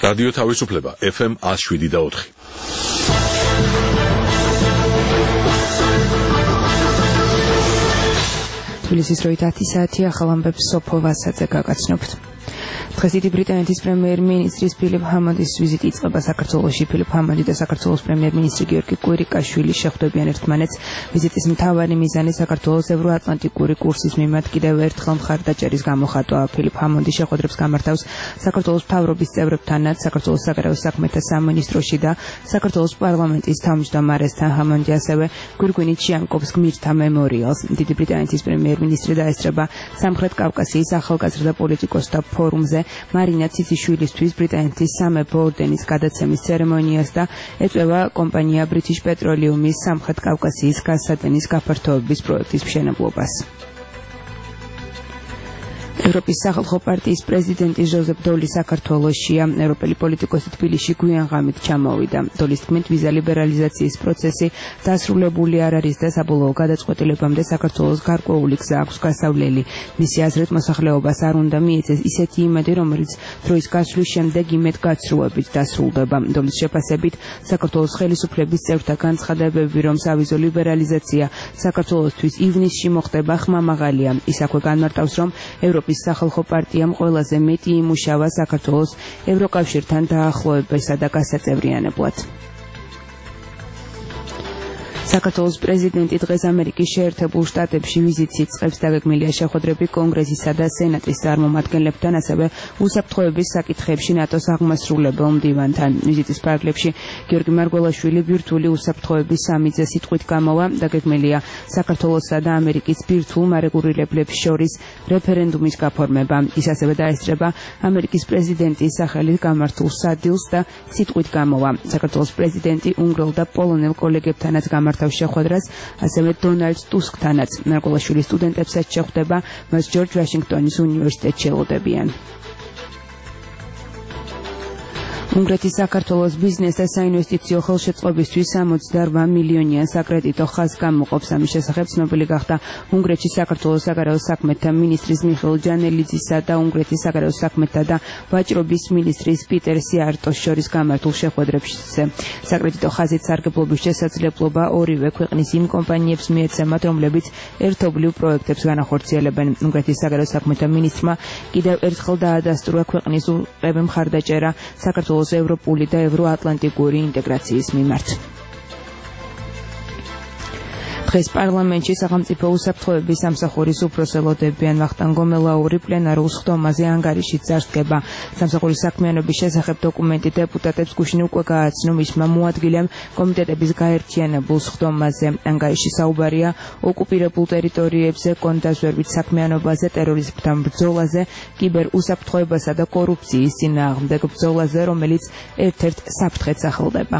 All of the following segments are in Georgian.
რადიო თავისუფლება FM 107.4. თბილისის დროით 10 საათი ახალ ამბებს სოფო ვასაძე გაგაცნობთ. დღეს დიდი ბრიტანეთის პრემიერ-მინისტრის ფილიპ ჰამონდის ვიზიტი იწყება საქართველოში. ფილიპ ჰამონდი და საქართველოს პრემიერ-მინისტრი გიორგი კვირიკაშვილი შეხვდებიან ერთმანეთს. ვიზიტის მთავარი მიზანი საქართველოს ევროატლანტიკური კურსის მიმართ კიდევ ერთხელ მხარდაჭერის გამოხატვა. ფილიპ ჰამონდი შეხვედრებს გამართავს საქართველოს მთავრობის წევრებთანაც, საქართველოს საგარეო საქმეთა სამინისტროში და საქართველოს პარლამენტის თავმჯდომარესთან. ჰამონდი ასევე გვირგვინით შეამკობს გმირთა მემორიალს. დიდი ბრიტანეთის პრემიერ-მინისტრი დაესწრება სამხრეთ კავკასიის ახალგაზრდა პოლიტიკოსთა ფორუმზე მარინა ციციშვილისთვის ბრიტანეთის სამეფო ორდენის გადაცემის ცერემონიას და ეწევა კომპანია British Petroleum-ის სამხრეთ კავკასიის გაზსადენის გაფართოების პროექტის მშენებლობას. ევროპის სახალხო პარტიის პრეზიდენტი ჟოზეფ დოლი საქართველოშია. ევროპელი პოლიტიკოსი თბილისში გვიან ღამით ჩამოვიდა. დოლის თქმით, ვიზა ლიბერალიზაციის პროცესი დასრულებული არ არის და საბოლოო გადაწყვეტილებამდე საქართველოს გარკვეული გზა აქვს გასავლელი. მისი აზრით, მოსახლეობას არ უნდა მიეცეს ისეთი იმედი, რომელიც დროის გასვლის შემდეგ იმედ გაცრუებით დასრულდება. დოლის შეფასებით, საქართველოს ხელისუფლების წევრთა განცხადებები, რომ სავიზო ლიბერალიზაცია საქართველოსთვის ივნისში მოხდება, ხმამაღალია. ის აქვე განმარტავს, რომ ევროპის სახალხო პარტიამ ყველაზე მეტი იმუშავა საქართველოს ევროკავშირთან დაახლოებისა და გასაწევრიანებლად. საქართველოს პრეზიდენტი დღეს ამერიკის შეერთებულ შტატებში ვიზიტს იწყებს. დაგეგმილია შეხვედრები კონგრესისა და სენატის წარმომადგენლებთან, ასევე უსაფრთხოების საკითხებში ნატოს აღმასრულებელ მდივანთან. ვიზიტის ფარგლებში გიორგი მარგველაშვილი ბირთვული უსაფრთხოების სამიძე სიტყვით გამოვა. დაგეგმილია საქართველოსა და ამერიკის ბირთვულ მარეგულირებლებს შორის რეფერენდუმის გაფორმება. ის ასევე დაესწრება ამერიკის პრეზიდენტის სახელით გამართულ სადილს და სიტყვით გამოვა. საქართველოს პრეზიდენტი უნგრელ და პოლონელ კოლეგებთანაც გამართავს შეხვედრას, ასევე დონალდ ტუსკთანაც. მარგველაშვილი სტუდენტებსაც შეხვდება, მას ჯორჯ ვაშინგტონის უნივერსიტეტში ელოდებიან. უნგრეთის საქართველოს ბიზნეს და საინვესტიციო ხელშეწყობისთვის 68 მილიონიან საკრედიტო ხაზს გამოყოფს. ამის შესახებ ცნობილი გახდა უნგრეთის საქართველოს საგარეო საქმეთა მინისტრის მიხეილ ჯანელიძისა და უნგრეთის საგარეო საქმეთა და ვაჭრობის მინისტრის პიტერ სიარტოს შორის გამართულ შეხვედრებში. საკრედიტო ხაზით სარგებლობის შესაძლებლობა ორივე ქვეყნის იმ კომპანიებს მიეცემათ, რომლებიც ერთობლივ პროექტებს განახორციელებენ. უნგრეთის საგარეო საქმეთა მინისტრმა კიდევ ერთხელ დაადასტურა ქვეყნის უყევი მხარდაჭერა საქართველოს ევროპული და ევროატლანტიკური ინტეგრაციის მიმართ. დღეს პარლამენტში სახელმწიფო უსაფრთხოების სამსახურის უფროს ელოდებიან. ვახტანგ გომელაური პლენარულ სხდომაზე ანგარიშით წარსდგება. სამსახურის საქმიანობის შესახებ დოკუმენტი დეპუტატებს გუშინ უკვე გააცნო. მისმა მოადგილემ კომიტეტების გაერთიანებულ სხდომაზე. ანგარიში საუბარია ოკუპირებულ ტერიტორიებზე, კონდაზვერვით საქმიანობაზე, ტერორიზმთან ბრძოლაზე, კიბერ უსაფრთხოებასა და კორუფციის წინააღმდეგ ბრძოლაზე, რომელიც ერთ-ერთ საფრთხედ სახელდება.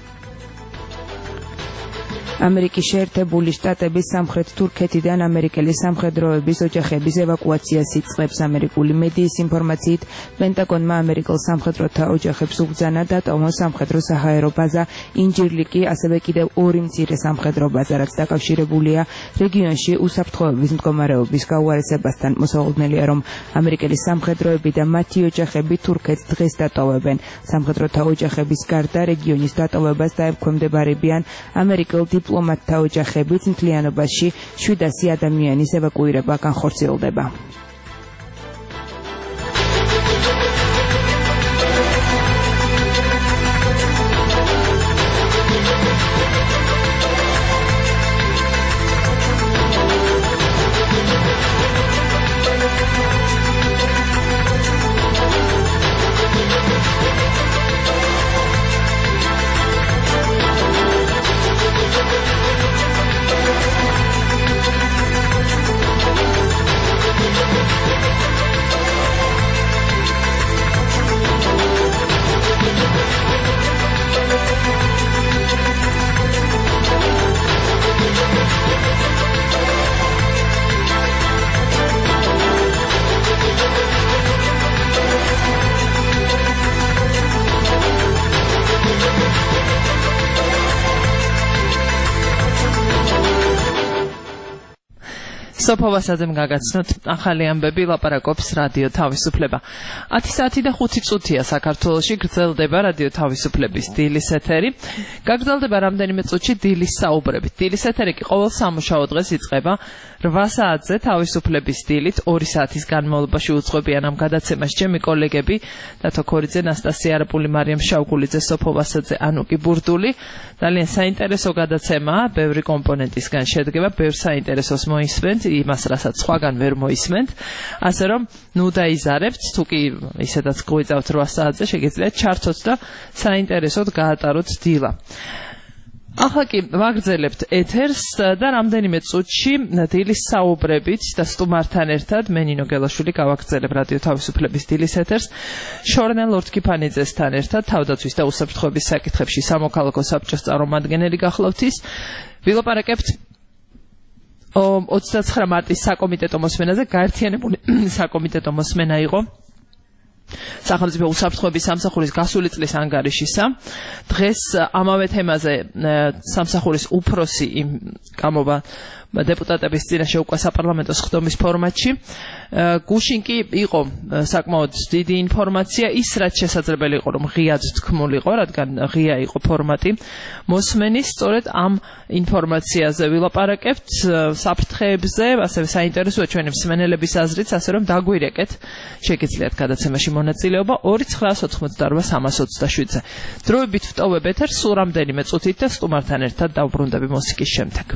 ამერიკის შეერთებული შტატების სამხრეთ თურქეთიდან ამერიკელი სამხედროების ოჯახების ევაკუაციას იწყებს. ამერიკული მედიის ინფორმაციით, პენტაგონმა ამერიკელ სამხედროთა ოჯახებს უბრძანა დატოვონ სამხედრო საჰაერო ბაზა ინჯირლიკი, ასევე კიდევ 2 მცირე სამხედრო ბაზა, რაც დაკავშირებულია რეგიონში უსაფრთხოების მდგომარეობის გაუარესებასთან. მოსავალნელია, რომ ამერიკელი სამხედროები და მათი ოჯახები თურქეთს დღეს დატოვებენ. სამხედროთა ოჯახების გარდა რეგიონის დატოვებას დაექვემდებარებიან ამერიკელ დიპლომატთა ოჯახებიც. მთლიანობაში 700 ადამიანის ევაკუირება განხორციელდება. სოფო ვასაძემ გაგაცნოთ ახალი ამბები ლაპარაკობს რადიო თავისუფლება. 10 საათი და 5 წუთია საქართველოში გრძელდება რადიო თავისუფლების დილის ეთერი. გაგრძელდება რამდენიმე წუთში დილის საუბრებით. დილის ეთერი კი ყოველ სამუშაო დღეს იწყება 8 საათზე თავისუფლების დილით 2 საათის განმავლობაში უძღვებიან ამ გადაცემას ჩემი კოლეგები დათო ქორიძე, ნასტასია არაპული, მარიამ შავგულიძე, სოფო ვასაძე, ანუკი ბურდული. ძალიან საინტერესო გადაცემაა, ბევრი კომპონენტისგან შედგება, ბევრ საინტერესოს მოისმენთ, იმას რასაც სხვაგან ვერ მოისმენთ. ასე რომ, ნუ დაიზარებთ, თუ კი ისედაც გვეწავთ 8 საათზე, შეგიძლიათ ჩართოთ და საინტერესოდ გაატაროთ დილა. ახლა კი ვაგრძელებთ ეთერს და რამდენიმე წუთში დილის საუბრებით და სტუმართან ერთად მე ნინო გელაშვილი გავაგრძელებ რადიო თავისუფლების დილის ეთერს შორნელ ლორთქიფანიძესთან ერთად თავდაცვის და უსაფრთხოების საკითხებში სამოქალაქო საბჭოს წარმომადგენელი გახლავთ ის ვილაპარაკებთ 29 მარტის საკომიტეტო მოსმენაზე გაერთიანებული საკომიტეტო მოსმენა იყო სახელმწიფო უსაფრთხოების სამსახურის გასული წლის ანგარიშისა. დღეს ამავე თემაზე სამსახურის უფროსი გამოვა დეპუტატების წინაშე უკვე საპარლამენტო სხდომის ფორმატში. გუშინ კი იყო საკმაოდ დიდი ინფორმაცია, ის რაც შესაძლებელი იყო, რომ ღიად თქმულიყო, რადგან ღია იყო ფორმატი. მოსმენის სწორედ ამ ინფორმაციაზე ვილაპარაკებთ, საფრთხეებზე, ასევე საინტერესოა ჩვენი მსმენელების აზრიც, ასე რომ დაგვირეკეთ, შეგიძლიათ გადაცემაში მონაწილეობა 2988327-ზე. დროებით ვტოვებ ეთერს სულ რამდენიმე წუთით და სტუმართან ერთად დავბრუნდები მუსიკის შემდეგ.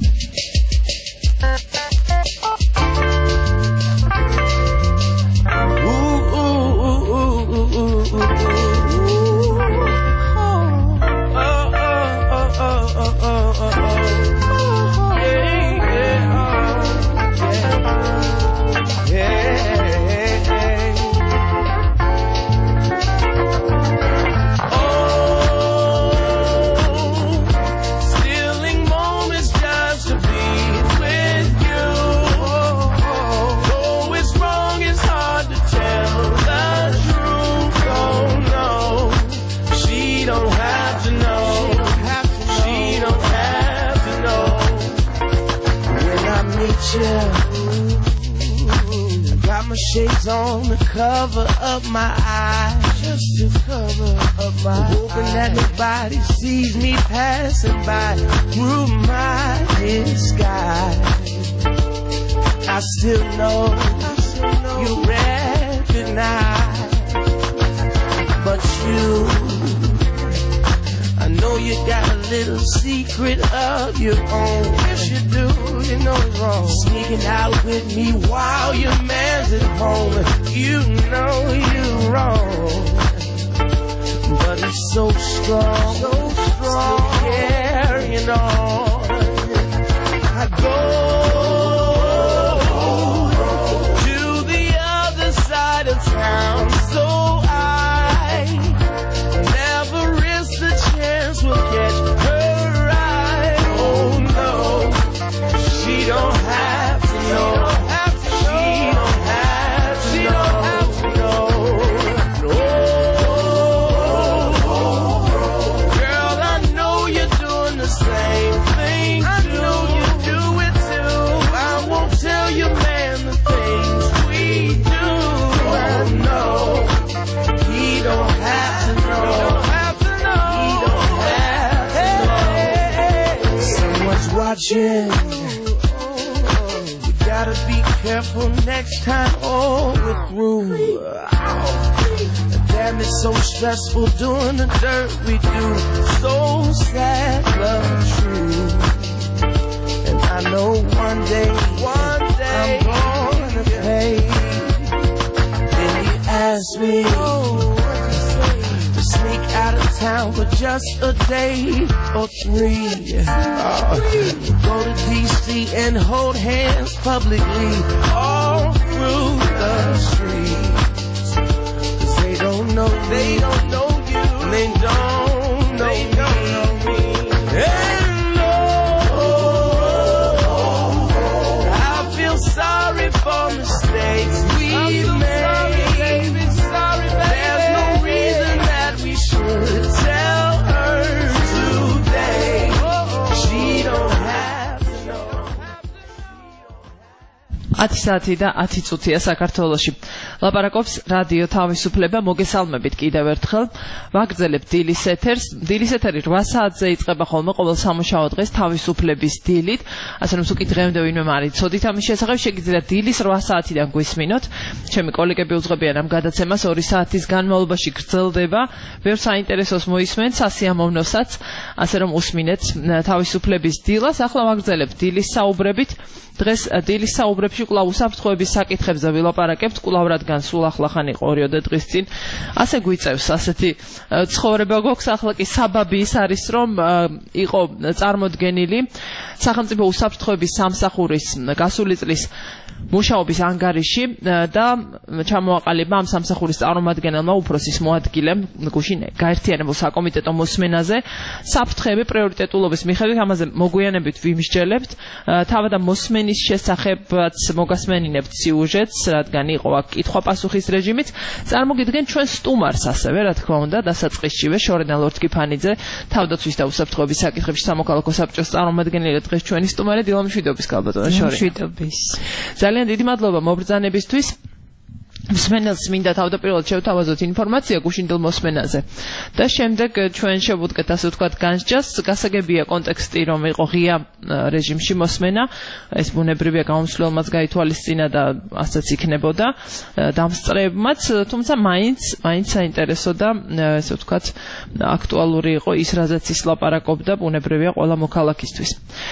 Got my shades on to cover up my eyes, just to cover up my eyes. Hoping that nobody sees me passing by through my disguise. I still know you recognize, but I know you got a little secret of your own. Yes, you do, you know it's wrong. Sneaking out with me while your man's at home. You know you're wrong. But he's so strong, still carrying on. I go to the other side of town, so I never risk the chance we'll catch her eye. Oh no, she don't have to know. She don't have to know. Girl, I know you're doing the same thing. I know you do it too. I won't tell your man the things we do. Oh no, he don't have to know. Watching, we gotta be careful next time. Oh, we're through. Damn, it's so stressful doing the dirt we do. So sad, but true. And I know one day I'm gonna pay. Then you ask me to sneak out of town for just a day or 3. Go to DC and hold hands publicly all through the streets. 'Cause they don't know you, they don't know me. And no, I feel sorry for mistakes we've made. There's no reason that we should tell her today. She don't have to know. 10 საათი და 10 წუთია საქართველოში. ლაპარაკობს რადიო თავისუფლება, მოგესალმებით კიდევ ერთხელ. ვაგრძელებთ დილის ეთერს. დილის ეთერი 8 საათზე იწყება ხოლმე ყოველ სამუშაო დღეს თავისუფლების დილით. ასე რომ თუ კი დღემდე ვინმე მარიცოდით ამის შესახებ, შეგიძლიათ დილის 8 საათიდან გვისმინოთ. ჩემი კოლეგები უძღვებიან ამ გადაცემას 2 საათის განმავლობაში გრძელდება. ბევრ საინტერესოს მოისმენთ, სასიამოვნოსაც, ასე რომ უსმინეთ თავისუფლების დილას. ახლა ვაგრძელებთ დილის საუბრებით. დღეს დილის საუბრებში კვლავ უსაფრთხოების საკითხებზე ვილაპარაკებთ, კვლავ რადგან სულ ახლახან იყო 2 დღის წინ. ასე გვიწევს ასეთი ცხოვრება გვაქვს, ახლა კი საბაბი ის არის, რომ იყო წარმოდგენილი სახელმწიფო უსაფრთხოების სამსახურის გასული წლის მუშაობის ანგარიში და ჩამოაყალიბა ამ სამსახურის წარმომადგენელმა უფროსის მოადგილემ გუშინ გაერთიანებულ საკომიტეტო მოსმენაზე საფრთხეები პრიორიტეტულობის მიხედვით. ამაზე მოგვიანებით ვიმსჯელებთ. თავად ამ მოსმენის შესახებაც მოგასმენინებთ სიუჟეტს, რადგან იყო აქ კითხვა-პასუხის რეჟიმიც. წარმოგიდგენთ ჩვენ სტუმარს ასევე, რა თქმა უნდა, დასაწყისშივე შორენა ლორთქიფანიძე, თავდაცვის და უსაფრთხოების საკითხებში სამოქალაქო საბჭოს წარმომადგენელი, დღეს ჩვენი სტუმარი. დილა მშვიდობის, ქალბატონო შორენა. მშვიდობის. ძალიან დიდი მადლობა მობრძანებისთვის. მსმენელს მინდა თავდაპირველად შევთავაზოთ ინფორმაცია გუშინდელ მოსმენაზე და შემდეგ ჩვენ შევუდგეთ ასე ვთქვათ განსჯას. გასაგებია კონტექსტი, რომ იყო ღია რეჟიმში მოსმენა, ეს ბუნებრივია გამომსვლელმაც გაითვალისწინა და ასეც იქნებოდა დამსწრებმაც, თუმცა მაინც საინტერესო და ასე ვთქვათ აქტუალური იყო ის, რაზეც ის ლაპარაკობდა, ბუნებრივია ყველა მოქალაქისთვის.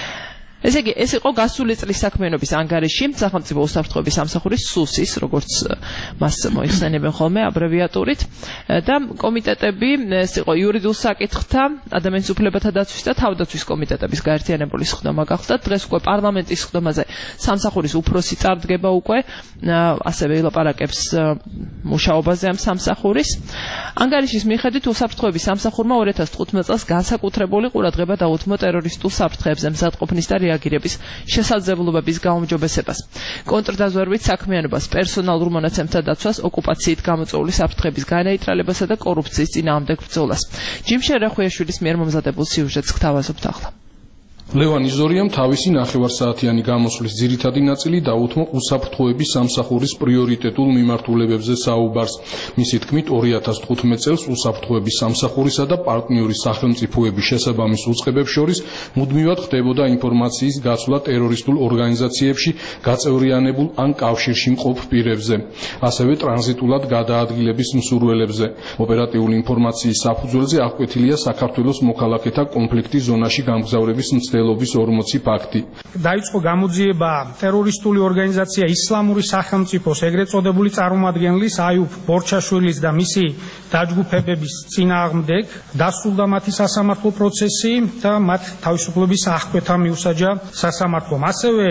ესე იგი, ეს იყო გასული წლის საქმიანობის ანგარიში სახელმწიფო უსაფრთხოების სამსახურის SUS-ის, როგორც მას მოიხსენებენ ხოლმე აბრევიატურით, და კომიტეტები, ეს იყო იურიდიულ საკითხთა, ადამიანის უფლებათა დაცვის და თავდაცვის კომიტეტების გაერთიანებული სხდომა გახდა. დღეს უკვე პარლამენტის სხდომაზე სამსახურის უფროსი წარდგება უკვე, ასევე ილაპარაკებს მუშაობაზე ამ სამსახურის. ანგარიშის მიხედვით უსაფრთხოების სამსახურმა 2015 წელს განსაკუთრებული ყურადღება დაუთმო ტერორისტულ საფრთხეებზე მზადყოფნის და რეაგირების შესაძლებლობების გაუმჯობესებას, კონტრდაზვერვით საქმიანობას, პერსონალურ მონაცემთა დაცვას, ოკუპაციით გამოწვეული საფრთხების განეიტრალებასა და კორუფციის წინააღმდეგ ბრძოლას. ჯიმ შერახვიაშვილის მიერ მომზადებულ სიუჟეტს გთავაზობთ ახლა. ლევან იზორიამ თავისი ნახევარსაათიანი გამოსვლის ძირითადი ნაწილი დაუთმო უსაფრთხოების სამსახურის პრიორიტეტულ მიმართულებებზე საუბარს. მისი თქმით, 2015 წელს უსაფრთხოების სამსახურისა და პარტნიორი სახელმწიფოების შესაბამის უწყებებს შორის მუდმივად ხდებოდა ინფორმაციის გაცვლა ტერორისტულ ორგანიზაციებში გაწევრიანებულ ან კავშირში მყოფ პირებზე, ასევე ტრანზიტულად გადაადგილების მსურველებზე. ოპერატიული ინფორმაციის საფუძველზე აღკვეთილია საქართველოს მოქალაქეთა კონფლიქტის ზონაში გამგზავრების მცდელობის 40 ფაქტი. დაიწყო გამოძიება ტერორისტული ორგანიზაცია ისლამური სახელმწიფოს ეგრეთ წოდებული წარმომადგენლის აიუბ ბორჩაშვილის და მისი დაჯგუფებების წინააღმდეგ, დასრულდა მათი სასამართლო პროცესი და მათ თავისუფლების აღკვეთა მიუსაჯა სასამართლომ. ასევე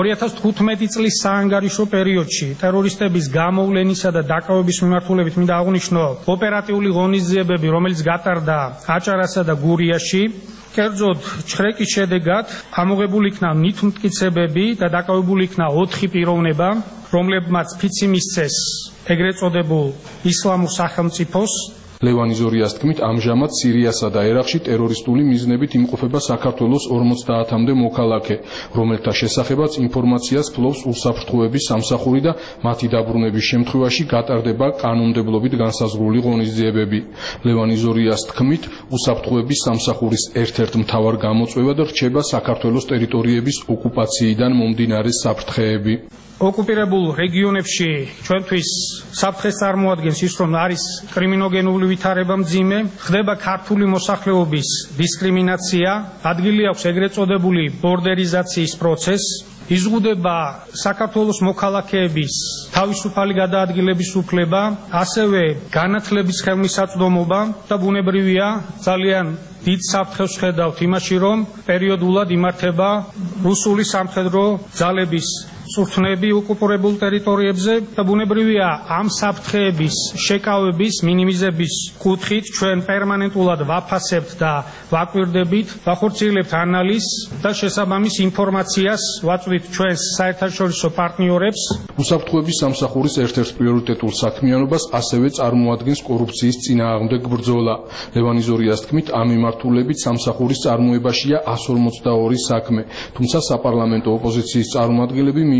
2015 წლის საანგარიშო პერიოდში ტერორისტების გამოვლენისა და დაკავების მიმართულებით მინდა აღვნიშნო ოპერატიული ღონისძიებები, რომელიც გატარდა აჭარასა და გურიაში. კერძოდ, ჩხრეკის შედეგად ამოღებული იქნა ნივთმტკიცებები და დაკავებული იქნა 4 პიროვნება, რომლებმაც ფიცი მისცეს ეგრეთ წოდებულ ისლამურ სახელმწიფოს. ლევან იზორიას თქმით, ამჟამად სირიასა და ერაყში ტერორისტული მიზნებით იმყოფება საქართველოს 50-მდე მოქალაქე, რომელთა შესახებაც ინფორმაციას ფლობს უსაფრთხოების სამსახური და მათი დაბრუნების შემთხვევაში გატარდება კანონმდებლობით განსაზღვრული ღონისძიებები. ლევან იზორიას თქმით, უსაფრთხოების სამსახურის ერთ-ერთ მთავარ გამოწვევად რჩება საქართველოს ტერიტორიების ოკუპაციიდან მომდინარე საფრთხეები. ოკუპირებულ რეგიონებში ჩვენთვის საფრთხეს წარმოადგენს ის, რომ არის კრიმინოგენული ვითარება მძიმე, ხდება ქართული მოსახლეობის დისკრიმინაცია, ადგილი აქვს ეგრეთ წოდებული ბორდერიზაციის პროცესი, იზღუდება საქართველოს მოქალაქეების თავისუფალი გადაადგილების უფლება, ასევე განათლების ხელმისაწვდომობა და ბუნებრივია ძალიან დიდ საფრთხეს ხედავთ იმაში, რომ პერიოდულად იმართება რუსული სამხედრო ძალების წვრთნები ოკუპირებულ ტერიტორიებზე და ბუნებრივია ამ საფრთხეების შეკავების მინიმიზების კუთხით ჩვენ პერმანენტულად ვაფასებთ და ვაკვირდებით, ვახორციელებთ ანალიზს და შესაბამის ინფორმაციას ვაწვდით ჩვენს საერთაშორისო პარტნიორებს. უსაფრთხოების სამსახურის ერთ-ერთ პრიორიტეტულ საქმიანობას ასევე წარმოადგენს კორუფციის წინააღმდეგ ბრძოლა. ლევან იზორიას თქმით, ამ მიმართულებით სამსახურის წარმოებაშია 142 საქმე, თუმცა საპარლამენტო ოპოზიციის წარმომადგენლები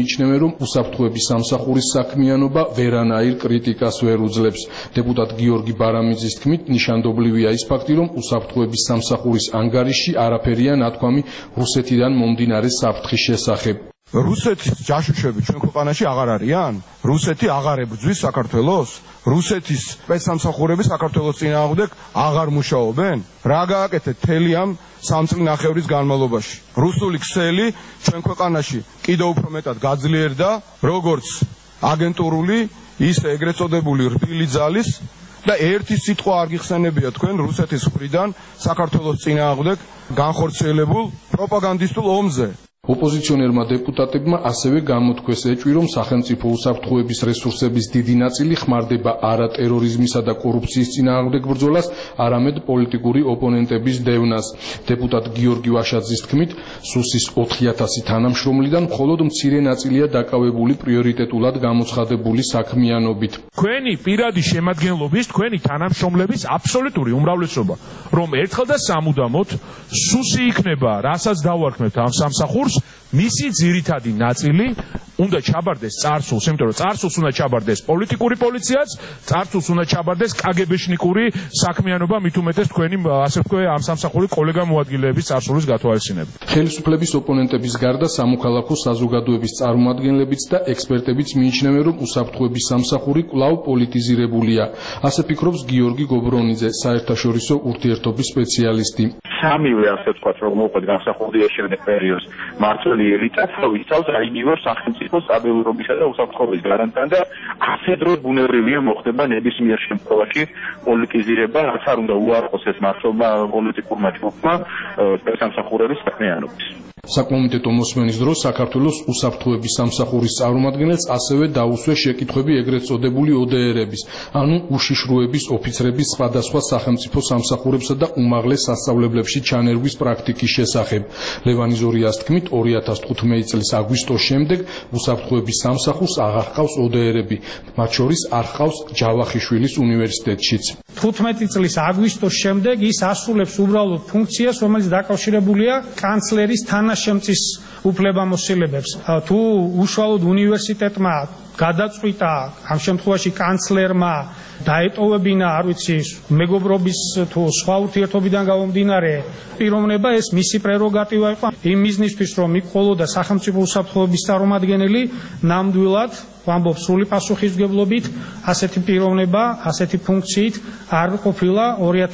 მიიჩნევენ, რომ უსაფრთხოების სამსახურის საქმიანობა ვერანაირ კრიტიკას ვერ უძლებს. დეპუტატ გიორგი ბარამიძის თქმით, ნიშანდობლივია ის ფაქტი, რომ უსაფრთხოების სამსახურის ანგარიშში არაფერია ნათქვამი რუსეთიდან მომდინარე საფრთხის შესახებ. რუსეთის ჯაშუშები ჩვენ ქვეყანაში აღარ არიან? რუსეთი აღარ ებრძვის საქართველოს? რუსეთის სპეცსამსახურები საქართველოს წინააღმდეგ აღარ მუშაობენ? რა გააკეთეთ მთელი ამ 3 წლინახევრის განმავლობაში? რუსული ქსელი ჩვენ ქვეყანაში კიდევ უფრო მეტად გაძლიერდა, როგორც აგენტურული, ისე ეგრეთ წოდებული რბილი ძალის და ერთი სიტყვა არ გიხსენებია თქვენ რუსეთის მხრიდან საქართველოს წინააღმდეგ განხორციელებულ პროპაგანდისტულ ომზე. ოპოზიციონერმა დეპუტატებმა ასევე გამოთქვეს ეჭვი, რომ სახელმწიფო უსაფრთხოების რესურსების დიდი ნაწილი ხმარდება არა ტერორიზმისა და კორუფციის წინააღმდეგ ბრძოლას, არამედ პოლიტიკური ოპონენტების დევნას. დეპუტატ გიორგი ვაშაძის თქმით, სუსის 4000 თანამშრომლიდან მხოლოდ მცირე ნაწილია დაკავებული პრიორიტეტულად გამოცხადებული საქმიანობით. თქვენი პირადი შემადგენლობის, თქვენი თანამშრომლების აბსოლუტური უმრავლესობა, რომ ერთხელ და სამუდამოდ სუსი იქნება, რასაც დავარქმევთ ამ სამსახურს, მისი ძირითადი ნაწილი უნდა ჩაბარდეს წარსულს, იმიტომ რომ წარსულს უნდა ჩაბარდეს პოლიტიკური პოლიციაც, წარსულს უნდა ჩაბარდეს კგბ-შნიკური საქმიანობა, მით უმეტეს თქვენი ასე ვთქვი ამ სამსახურის კოლეგა მოადგილეების წარსულის გათვალისწინებით. ხელისუფლების ოპონენტების გარდა სამოქალაქო საზოგადოების წარმომადგენლებიც და ექსპერტებიც მიიჩნევენ, რომ უსაფრთხოების სამსახური კვლავ პოლიტიზირებულია. ასე ფიქრობს გიორგი გობრონიძე, საერთაშორისო ურთიერთობის სპეციალისტი. სამივე ასე ვთქვათ, რომ მოუყვეთ განსახურდია შემდეგ პერიოდს მართალი ელიტა თავისთავად აინივარ სახელმწიფო სტაბილურობისა და უსაფრთხოების გარანტთან და ასე დროს ბუნებრივია მოხდება ნებისმიერ შემთხვევაში პოლიტიზირება, რაც არ უნდა უარყოს ეს მართლობა პოლიტიკურმა ჯგუფმა სპეცსამსახურების საქმიანობის. საკომიტეტო მოსმენის დროს საქართველოს უსაფრთხოების სამსახურის წარმომადგენელს ასევე დაუსვეს შეკითხვები ეგრეთ წოდებული ODR-ების, ანუ უშიშროების ოფიცრების სხვადასხვა სახელმწიფო სამსახურებსა და უმაღლეს სასწავლებლებში ჩანერგვის პრაქტიკის შესახებ. ლევანი ზორიას თქმით, 2015 წლის აგვისტოს შემდეგ უსაფრთხოების სამსახურს აღარ ჰყავს ODR-ები, მათ შორის არ ჰყავს ჯავახიშვილის უნივერსიტეტშიც. 15 წლის აგვისტოს შემდეგ ის ასრულებს უბრალოდ ფუნქციას, რომელიც დაკავშირებულია კანცლერის თანაშემწის უფლებამოსილებებს. თუ უშუალოდ უნივერსიტეტმა გადაწყვიტა ამ შემთხვევაში კანცლერმა დაეტოვებინა, არ ვიცი, მეგობრობის თუ სხვა ურთიერთობიდან გამომდინარე პიროვნება, ეს მისი პრეროგატივა იყო იმ მიზნისთვის, რომ იყოლოდა სახელმწიფო უსაფრთხოების წარმომადგენელი ნამდვილად ვამბობ სრული პასუხისმგებლობით, ასეთი პიროვნება, ასეთი ფუნქციით არ ყოფილა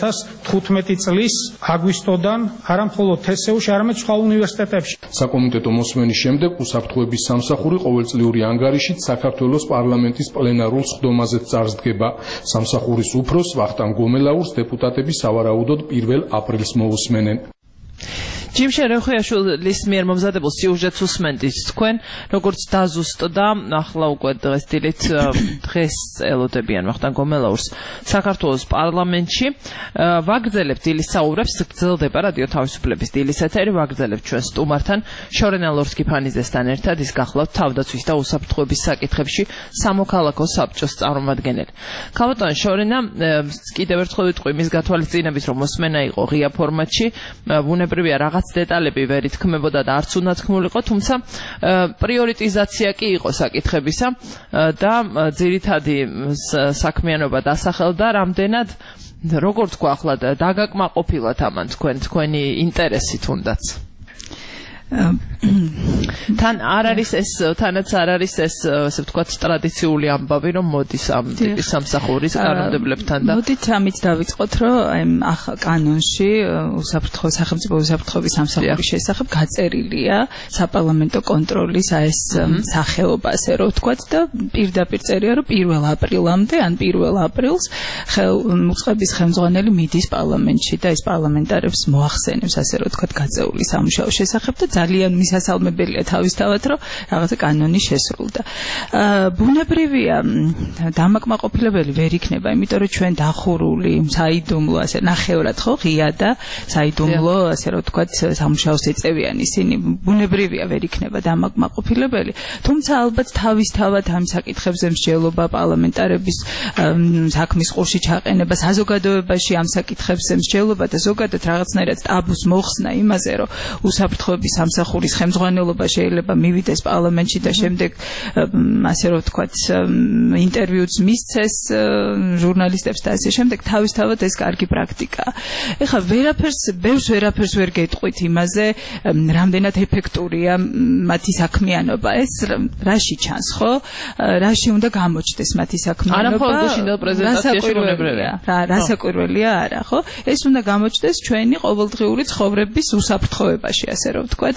2015 წლის აგვისტოდან არა მხოლოდ თსუ-ში, არამედ სხვა უნივერსიტეტებში. საკომიტეტო მოსმენის შემდეგ უსაფრთხოების სამსახური ყოველწლიური ანგარიშით საქართველოს პარლამენტის პლენარულ სხდომაზე წარსდგება. სამსახურის უფროს ვახტანგ გომელაურს დეპუტატები სავარაუდოდ 1 აპრილს მოусმენენ. ჯიმშე რეხუიაშვილის მიერ მომზადებულ სიუჟეტს უსმენთ თქვენ, როგორც დაზუსტდა, ახლა უკვე დღეს დილით დღეს ელოდებიან ვახტანგ გომელაურს საქართველოს პარლამენტში. ვაგრძელებთ დილის საუბრებს, გრძელდება რადიო თავისუფლების დილის ეთერი, ვაგრძელებთ ჩვენ სტუმართან, შორენა ლორსკი-ფანიძესთან ერთად, ის გახლავთ თავდაცვის და უსაფრთხოების საკითხებში სამოქალაქო საბჭოს წარმომადგენელი. ქალბატონო შორენა, კიდევ ერთხელ ვიტყვი მის გათვალისწინებით, რომ მოსმენა იყო ღია ფორმატში, ბუნებრივია რაღაც დეტალები ვერ ითქმებოდა და არც უნდა თქმულიყო, თუმცა პრიორიტიზაცია კი იყო საკითხებისა და ძირითადი საქმიანობა დასახელდა, რამდენად როგორ თქვა ახლა დაგაკმაყოფილოთ ამან თქვენი ინტერესი თუნდაც. თანაც არ არის ეს ასე ვთქვათ ტრადიციული ამბავი, რომ მოდის ამ ტიპის სამსახურის კანონმდებლებთან და მოდით ამით დავიწყოთ, რომ კანონში სახელმწიფო უსაფრთხოების სამსახურის შესახებ გაწერილია საპარლამენტო კონტროლის ეს სახეობა, ასე რომ ვთქვათ და პირდაპირ წერია, რომ 1 აპრილამდე ან 1 აპრილს ხელმუწყების ხელმძღვანელი მიდის პარლამენტში და ეს პარლამენტარებს მოახსენებს, ასე რომ ვთქვათ, გაწეული სამუშაოს შესახებ და ძალიან მისასალმებელია თავისთავად, რომ რაღაცა კანონი შესრულდა. ბუნებრივია დამაკმაყოფილებელი ვერ იქნება, იმიტომ რომ ჩვენ დახურული, საიდუმლო, ასე ნახევრად ხო ღია და საიდუმლო, ასე რომ ვთქვათ, სამუშაოს ეწევიან ისინი. ბუნებრივია ვერ იქნება დამაკმაყოფილებელი, თუმცა ალბათ თავისთავად ამ საკითხებზე მსჯელობა პარლამენტარების საქმის ყურში ჩაყენება, საზოგადოებაში ამ საკითხებზე მსჯელობა და ზოგადად რაღაცნაირად ტაბუს მოხსნა იმაზე, რომ უსაფრთხოების სამსახურის ხელმძღვანელობა შეიძლება მივიდეს პარლამენტში და შემდეგ ასე რომ ვთქვათ ინტერვიუც მისცეს ჟურნალისტებს და ასე შემდეგ თავისთავად ეს კარგი პრაქტიკაა. ეხლა ბევრს ვერაფერს ვერ გეტყვით იმაზე რამდენად ეფექტურია მათი საქმიანობა. ეს რაში ჩანს, ხო? რაში უნდა გამოჩნდეს მათი საქმიანობა? არა მხოლოდ გუშინდელ პრეზენტაციაში უნებრივია. რასაკვირველია არა, ხო? ეს უნდა გამოჩნდეს ჩვენი ყოველდღიური ცხოვრების უსაფრთხოებაში, ასე რომ ვთქვათ.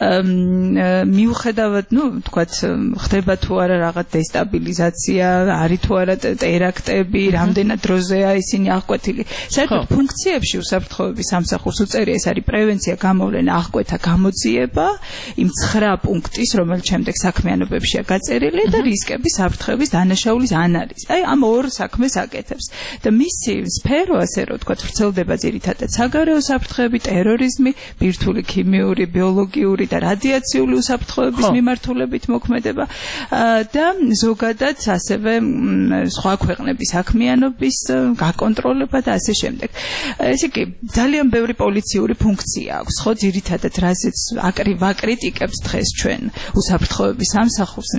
მიუხედავად, ვთქვათ, ხდება თუ არა რაღაც დესტაბილიზაცია, არის თუ არა ტერაქტები, რამდენად დროზეა ისინი აღკვეთილი. საერთოდ ფუნქციებში უსაფრთხოების სამსახურს უწერი ეს არის პრევენცია, გამოვლენა, აღკვეთა, გამოძიება იმ 9 პუნქტის, რომელიც შემდეგ საქმიანობებშია გაწერილი და რისკების, საფრთხების, დანაშაულის ანალიზი. აი ამ ორ საქმეს აკეთებს. და მისი სფერო, ასე რომ ვთქვათ, ვრცელდება ძირითადად საგარეო საფრთხეები, ტერორიზმი, ბირთვული, ქიმიური, ბიოლოგიური და რადიაციული უსაფრთხოების მიმართულებით მოქმედება და ზოგადად ასევე სხვა ქვეყნების საქმიანობის გაკონტროლება და ასე შემდეგ. ესე იგი, ძალიან ბევრი პოლიციური ფუნქცია აქვს, ხო, ძირითადად რასაც ვაკრიტიკებთ დღეს ჩვენ უსაფრთხოების სამსახურს,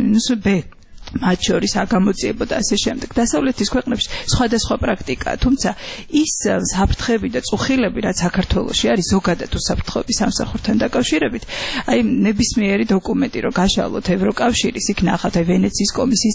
მათ შორის აგამოძიებო და ასე შემდეგ. დასავლეთის ქვეყნებში სხვადასხვა პრაქტიკაა, თუმცა ის საფრთხები და წუხილები, რაც საქართველოში არის ზოგადად უსაფრთხოების სამსახურთან დაკავშირებით, აი ნებისმიერი დოკუმენტი რო გაშალოთ ევროკავშირის, იქ ნახავთ აი ვენეციის კომისიის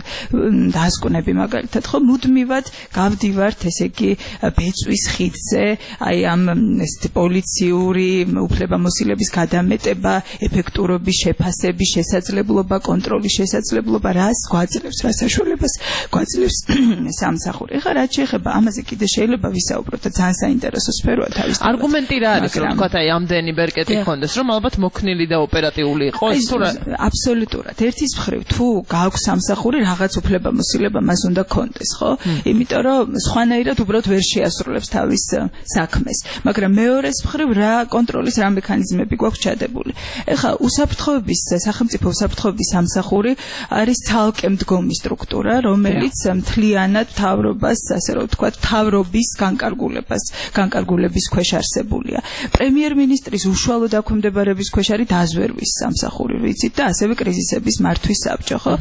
დასკვნები მაგალითად, ხო, მუდმივად გავდივართ, ესე იგი, ბეწვის ხიდზე, აი ამ პოლიციური უფლებამოსილების გადამეტება, ეფექტურობის შეფასების შესაძლებლობა, კონტროლის შესაძლებლობა რას გვაძლევს, რა საშუალებას გვაძლევს სამსახური. ეხლა რაც შეეხება ამაზე კიდე შეიძლება ვისაუბროთ და ძალიან საინტერესო სფეროა თავისთავად. არგუმენტი რა არის, რომ თქვათ აი ამდენი ბერკეტი გქონდეს, რომ ალბათ მოქნილი და ოპერატიული იყო ის თუ რა? აბსოლუტურად. ერთის მხრივ თუ გააქვს სამსახური, რაღაც უფლებამოსილება მას უნდა გქონდეს, ხო? იმიტომ რომ სხვანაირად უბრალოდ ვერ შეასრულებს თავის საქმეს. მაგრამ მეორეს მხრივ რა კონტროლის რა მექანიზმები გვაქვს ჩადებული. ეხლა სახელმწიფო უსაფრთხოების სამსახური არის ცალკე მდგომი სტრუქტურა, რომელიც მთლიანად მთავრობას, ასე რომ ვთქვათ, მთავრობის განკარგულების ქვეშ არსებულია. პრემიერ-მინისტრის უშუალო დაქვემდებარების ქვეშ არის დაზვერვის სამსახური, ვიცით, და ასევე კრიზისების მართვის საბჭო, ხო?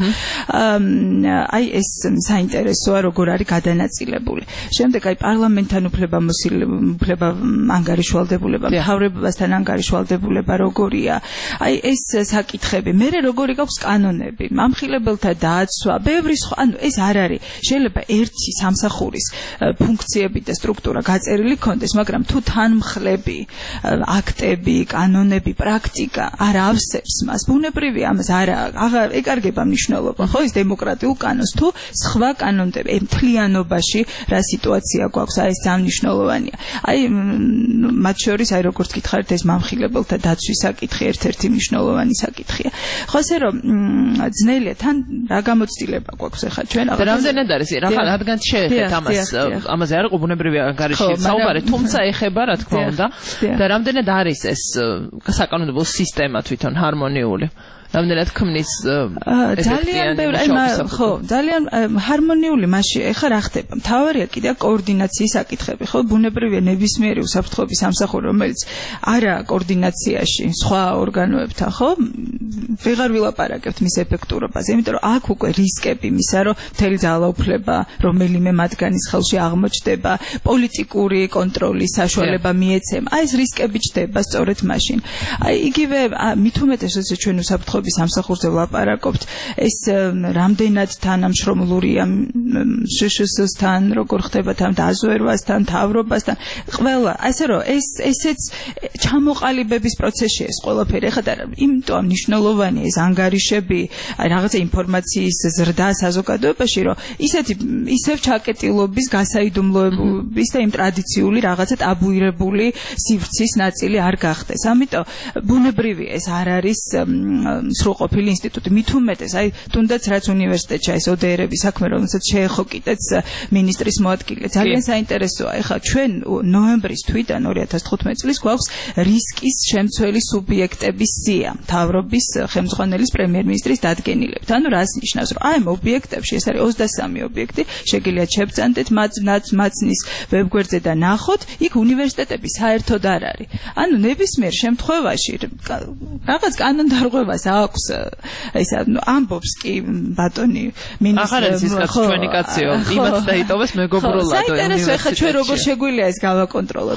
აი ეს საინტერესოა, როგორ არის გადანაწილებული. შემდეგ აი პარლამენტთან უფლება ანგარიშვალდებულება, მთავრობასთან ანგარიშვალდებულება როგორია. აი ეს საკითხები. მერე როგორი გაქვს კანონები, ამხილებელთა დაცვა, ბევრი სხვა, ანუ ეს არ არის. შეიძლება ერთი სამსახურის ფუნქციები და სტრუქტურა გაწერილი ქონდეს, მაგრამ თუ თანმხლები, აქტები, კანონები, პრაქტიკა არ ავსებს მას, ბუნებრივია ამას აღარ ეკარგება მნიშვნელობა, ხო, ის დემოკრატიულ კანონს, თუ სხვა კანონები მთლიანობაში რა სიტუაცია გვაქვს, აი ეს ძალიან მნიშვნელოვანია. აი მათ შორის აი როგორც გითხარით, ეს მამხილებელთა დაცვის საკითხი ერთ-ერთი მნიშვნელოვანი საკითხია. ხო, ასე რომ ძნელია თან რა გამოცდილება გვაქვს ახლა ჩვენ და რამდენად არის რადგან შეეხეთ ამაზე არ იყო ბუნებრივი ანგარიში საუბარი, თუმცა ეხება რა თქმა უნდა და რამდენად არის ეს საკანონმდებლო სისტემა თვითონ ჰარმონიული, რამდენად ქმნის ძალიან ბევრი, ხო, ძალიან ჰარმონიული მასში ეხლა რა ხდება. მთავარია კიდე კოორდინაციის საკითხები, ხო, ბუნებრივია ნებისმიერი უსაფრთხოების სამსახური, რომელიც არა კოორდინაციაში სხვა ორგანოებთან, ხო, ვეღარ ვილაპარაკებთ მის ეფექტურობაზე, იმიტომ რომ აქ უკვე რისკები მისა, რომ მთელი ძალაუფლება რომელიმე მათგანის ხელში აღმოჩნდება, პოლიტიკური კონტროლის საშუალება მიეცემა. აი ეს რისკები ჩდება სწორედ მაშინ. აი იგივე მით უმეტეს როცა ჩვენ უსაფრთხოების სამსახურზე ვლაპარაკობთ, ეს რამდენად თანამშრომლურია შშს-თან, როგორ ხდება თან დაზვერვასთან, მთავრობასთან, ყველა, ასე რომ ესეც ჩამოყალიბების პროცესია ეს ყველაფერი. ეხლა და იმიტომ მნიშვნელოვანია ეს ანგარიშები, აი რაღაცა ინფორმაციის ზრდა საზოგადოებაში, რომ ისევ ჩაკეტილობის, გასაიდუმლოების და იმ ტრადიციული რაღაცა ტაბუირებული სივრცის ნაწილი არ გახდეს. ამიტომ ბუნებრივია ეს არ არის სრულყოფილი ინსტიტუტი. მით უმეტეს, აი თუნდაც რაც უნივერსიტეტში ეს ODR-ების საქმე, რომელსაც შეეხო კიდეც მინისტრის მოადგილე. ძალიან საინტერესოა. ეხლა ჩვენ ნოემბრის თვიდან 2015 წლის გვაქვს რისკის შემცველი სუბიექტების სია, მთავრობის ხელმძღვანელის პრემიერ-მინისტრის დადგენილებთ. ანუ რას ნიშნავს, რომ აი ამ ობიექტებში, ეს არის 23 ობიექტი, შეგიძლიათ შევწანდეთ მაცნის ვებგვერდზე და ნახოთ, იქ უნივერსიტეტები საერთოდ არ არის. ანუ ნებისმიერ შემთხვევაში რაღაც კანონდარღვევას აქვს, ისა ამბობს კი ბატონი მინისტრი. ახლა ეს კომუნიკაციო, იმაც დაიტოვეს მეგობრულად. საინტერესო, ეხლა ჩვენ როგორ შეგვიძლია ეს გავაკონტროლოთ,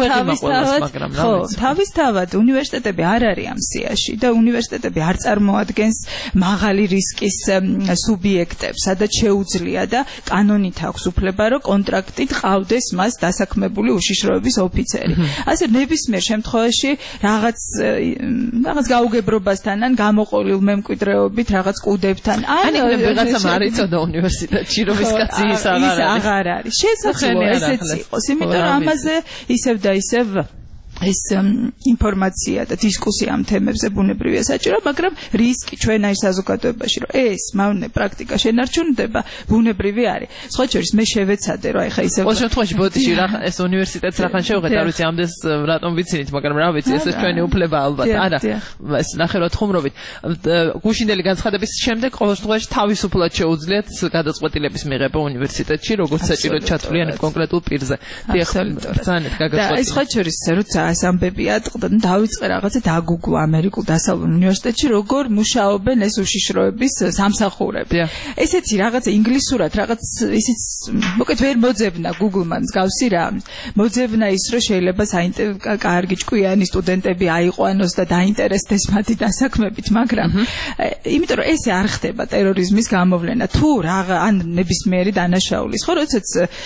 თავისთავად უნივერსიტეტები არ არის ამ სიაში და უნივერსიტეტები არ წარმოადგენს მაღალი რისკის სუბიექტებს, სადაც შეუძლია და კანონით აქვს უფლება, რომ კონტრაქტით ყავდეს მას დასაქმებული უშიშროების ოფიცერი. ასე ნებისმიერ შემთხვევაში რაღაც გაუგებრობასთან ან გამოყოლილ მემკვიდრეობით რაღაც კუდებთან ან ვიღაცამ არ იცოდა უნივერსიტეტში რომ ის კაცი ის აღარ არის. შესაძლოა ესეც იყოს, იმიტომ რომ ამაზე ისევ და ისევ ეს ინფორმაცია და დისკუსია ამ თემებზე ბუნებრივია საჭირო, მაგრამ რისკი ჩვენ აი საზოგადოებაში, რომ ეს მავნე პრაქტიკა შენარჩუნდება, ბუნებრივი არის. სხვა შორის მე შევეცადე, რომ აი ხა ისევ ყოველ შემთხვევაში ბოდიში ეს უნივერსიტეტს რახან შევღეთ, არ ვიცი ამდენს რატომ ვიცინით, მაგრამ რა ვიცი, ეს ჩვენი უფლება ალბათ. არა, ეს ნახევრად ხუმრობით. გუშინდელი განცხადების შემდეგ ყოველ შემთხვევაში თავისუფლად შეუძლიათ გადაწყვეტილების მიღება უნივერსიტეტში, როგორც საჭიროდ ჩათვლიანად კონკრეტულ პირზე. დიახ, ბრძანეთ გაგაცხადეთ. ეს სხვა შორის როცა ეს ამბები ატყდა, დავიწყე რაღაცა დაგუგლა ამერიკულ დასავლურ უნივერსიტეტში, როგორ მუშაობენ ეს უშიშროების სამსახურები. ესეთი რაღაცა ინგლისურად, რაღაც ისიც მოკლედ ვერ მოძებნა Google-მა მსგავსი რა. მოძებნა ის, რომ შეიძლება კარგი ჭკვიანი სტუდენტები აიყვანოს და დაინტერესდეს მათი დასაქმებით, მაგრამ იმიტომ რომ ესე არ ხდება ტერორიზმის გამოვლენა. თუ რაღა ან ნებისმიერი დანაშაულის, ხო, როდესაც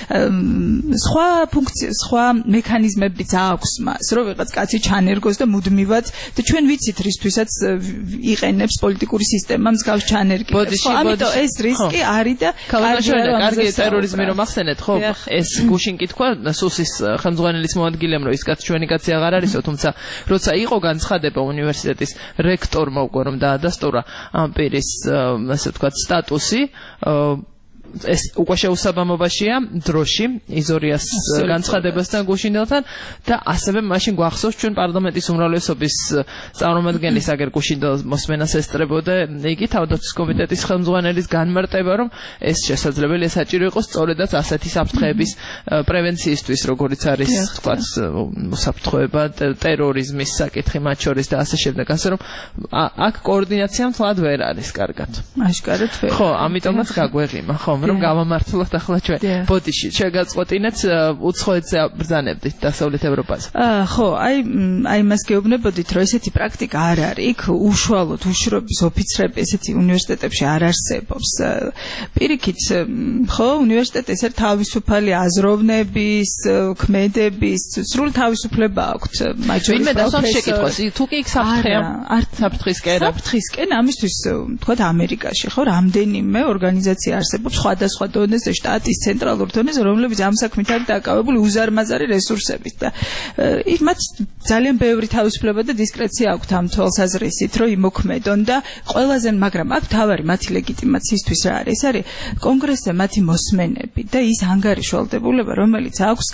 სხვა ფუნქცია, სხვა მექანიზმებიც აქვს მას, რომ ვიღაც კაცი ჩანერგოს და მუდმივად და ჩვენ ვიცით რისთვისაც იყენებს პოლიტიკური სისტემა მსგავს ჩანერგებას. ამიტომ ეს რისკი არის და კარგი ტერორიზმი რომ ახსენეთ, ხო? ეს გუშინ კითხვა სუსის ხელმძღვანელის მოადგილემ, რომ ის კაცი ჩვენი კაცი აღარ არისო, თუმცა როცა იყო განცხადება უნივერსიტეტის რექტორმა უკვე რომ დაადასტურა ამ პირის ასე ვთქვათ სტატუსი, ეს უკვე შეუსაბამობაშია დროში იზორიას განცხადებასთან გუშინდელთან და ასევე მაშინ გვახსოვს ჩვენ პარლამენტის უმრავლესობის წარმომადგენლის აგერ გუშინდელ მოსმენას ესწრებოდა იგი თავდაცვის კომიტეტის ხელმძღვანელის განმარტება, რომ ეს შესაძლებელია საჭირო იყოს სწორედაც ასეთი საფრთხეების პრევენციისთვის, როგორიც არის თქვა საფრთხეება ტერორიზმის საკითხი მათ შორის და ასე შემდეგ, ასე რომ აქ კოორდინაცია მთლად ვერ არის კარგად. აშკარად ვერ. ხო, ამიტომაც გაგვეღიმა, ხო, რომ გავამართლოთ ახლა ჩვენ ბოდიში შეგაწყვეტინეთ უცხოეთზე ბრძანებდით დასავლეთ ევროპაზე. ხო, აი იმას გეუბნებოდით, რომ ესეთი პრაქტიკა არ არის. იქ უშუალოდ უშიშროების ოფიცრები ესეთი უნივერსიტეტებში არ არსებობს. პირიქით, ხო, უნივერსიტეტი ეს არის თავისუფალი აზროვნების, ქმედების, სრული თავისუფლება აქვს. ვინმე დასვამ შეკითხოს, თუ კი იქ საფრთხეა, საფრთხისკენ. საფრთხისკენ, ამისთვის თქვათ ამერიკაში, ხო, რამდენიმე ორგანიზაცია არსებობს სხვადასხვა დონეზე, შტატის ცენტრალურ დონეზე, რომლებიც ამ საქმით არის დაკავებული უზარმაზარი რესურსებით და მათ ძალიან ბევრი თავისუფლება და დისკრეცია აქვთ ამ თვალსაზრისით, რომ იმოქმედონ და ყველაზე, მაგრამ აქ თავარი მათი ლეგიტიმაციისთვის რა არის? ეს არის კონგრესზე მათი მოსმენები და ის ანგარიშვალდებულება, რომელიც აქვს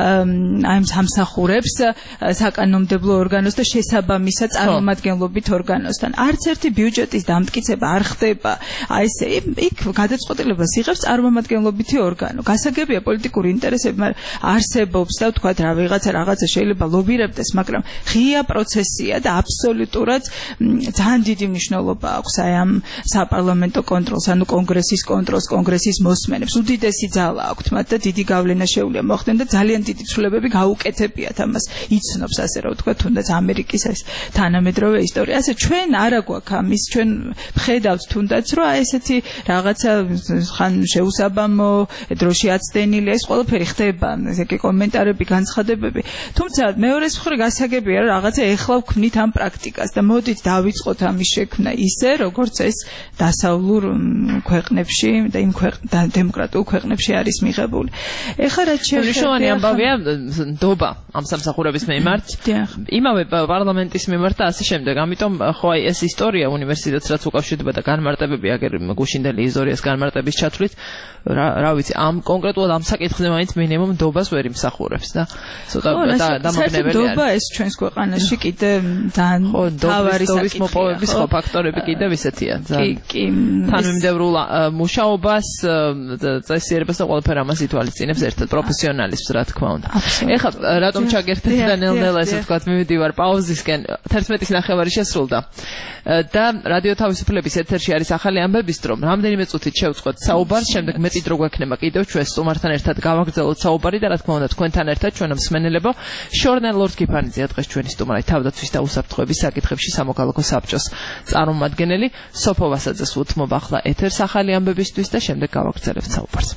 აი სამსახურებს საკანონმდებლო ორგანოს და შესაბამისად წარმომადგენლობით ორგანოსთან. არც ერთი ბიუჯეტის დამტკიცება არ ხდება. აი ესე იქ გადაწყვეტილებას იღებს წარმომადგენლობითი ორგანო. გასაგებია პოლიტიკური ინტერესები, მაგრამ არსებობს და ვთქვათ რა რაღაცა შეიძლება ლობირებდეს, მაგრამ ღია პროცესია და აბსოლუტურად ძალიან დიდი მნიშვნელობა აქვს აი ამ საპარლამენტო კონტროლს, ანუ კონგრესის კონტროლს, კონგრესის მოსმენებს. უდიდესი ძალა აქვთ მათ და დიდი გავლენა შეუძლია მოხდნენ და ძალიან დიდი ცვლილებები გაუკეთებიათ ამას. იცნობს ასე რა ვთქვათ, თუნდაც ამერიკის ეს თანამედროვე ისტორია. ასე ჩვენ არა გვაქვს ამის, ჩვენ ვხედავთ თუნდაც რომ აი ესეთი რაღაცა ხან შეუსაბამო, დროში აცდენილი, ეს ყველაფერი ხდება, ესეთი კომენტარები, განცხადებები. თუმცა მეორე მხრივ გასაგებია, რომ რაღაცა ეხლა ვქმნით ამ პრაქტიკას და მოდით დავიწყოთ ამის შექმნა ისე, როგორც ეს დასავლურ ქვეყნებში და იმ დემოკრატიულ ქვეყნებში არის მიღებული. ეხლა რაც შეეხება მნიშვნელოვანი ამბავია ნდობა ამ სამსახურების მიმართ, იმავე პარლამენტის მიმართ და ასე შემდეგ. ამიტომ ხო აი ეს ისტორია უნივერსიტეტს რაც უკავშირდება და განმარტებები აგერ გუშინდელი იზორიას განმარტების ჩათვლით, რა ვიცი, ამ კონკრეტულად ამ საკითხზე მაინც მინიმუმ ნდობას ვერ იმსახურებს და ცოტა დამაგნებელი არის. ნდობა ეს ჩვენს ქვეყანაში კიდე თავარი ნდობის მოპოვების ხო ფაქტორები კიდევ ისეთია. კი, თანმიმდევრულ მუშაობას, წესიერებას და ყველაფერ ამას ითვალისწინებს ერთად პროფესიონალიზმს, რა თქმა უნდა. ეხლა რატომ ჩაგერთეთ და ნელ-ნელა ესე ვთქვათ, მივიდივარ პაუზისკენ, 11-ის ნახევარი შესრულდა. და რადიო თავისუფლების ეთერში არის ახალი ამბების დრო. რამდენიმე წუთით შევწყვეტ საუბარს, შემდეგ მეტი დრო გვექნება კიდევ ჩვენ სტუმართან ერთად გავაგრძელოთ საუბარი და რა თქმა უნდა თქვენთან ერთად ჩვენო მსმენელებო, შორნელ ლორდ კიფანიძეა დღეს ჩვენი სტუმარი, თავდაცვის და უსაფრთხოების საკითხებში სამოქალაქო საბჭოს წარმომადგენელი. სოფო ვასაძეს უთმობ ახლა ეთერს ახალი ამბებისთვის და შემდეგ გავაგრძელებთ საუბარს.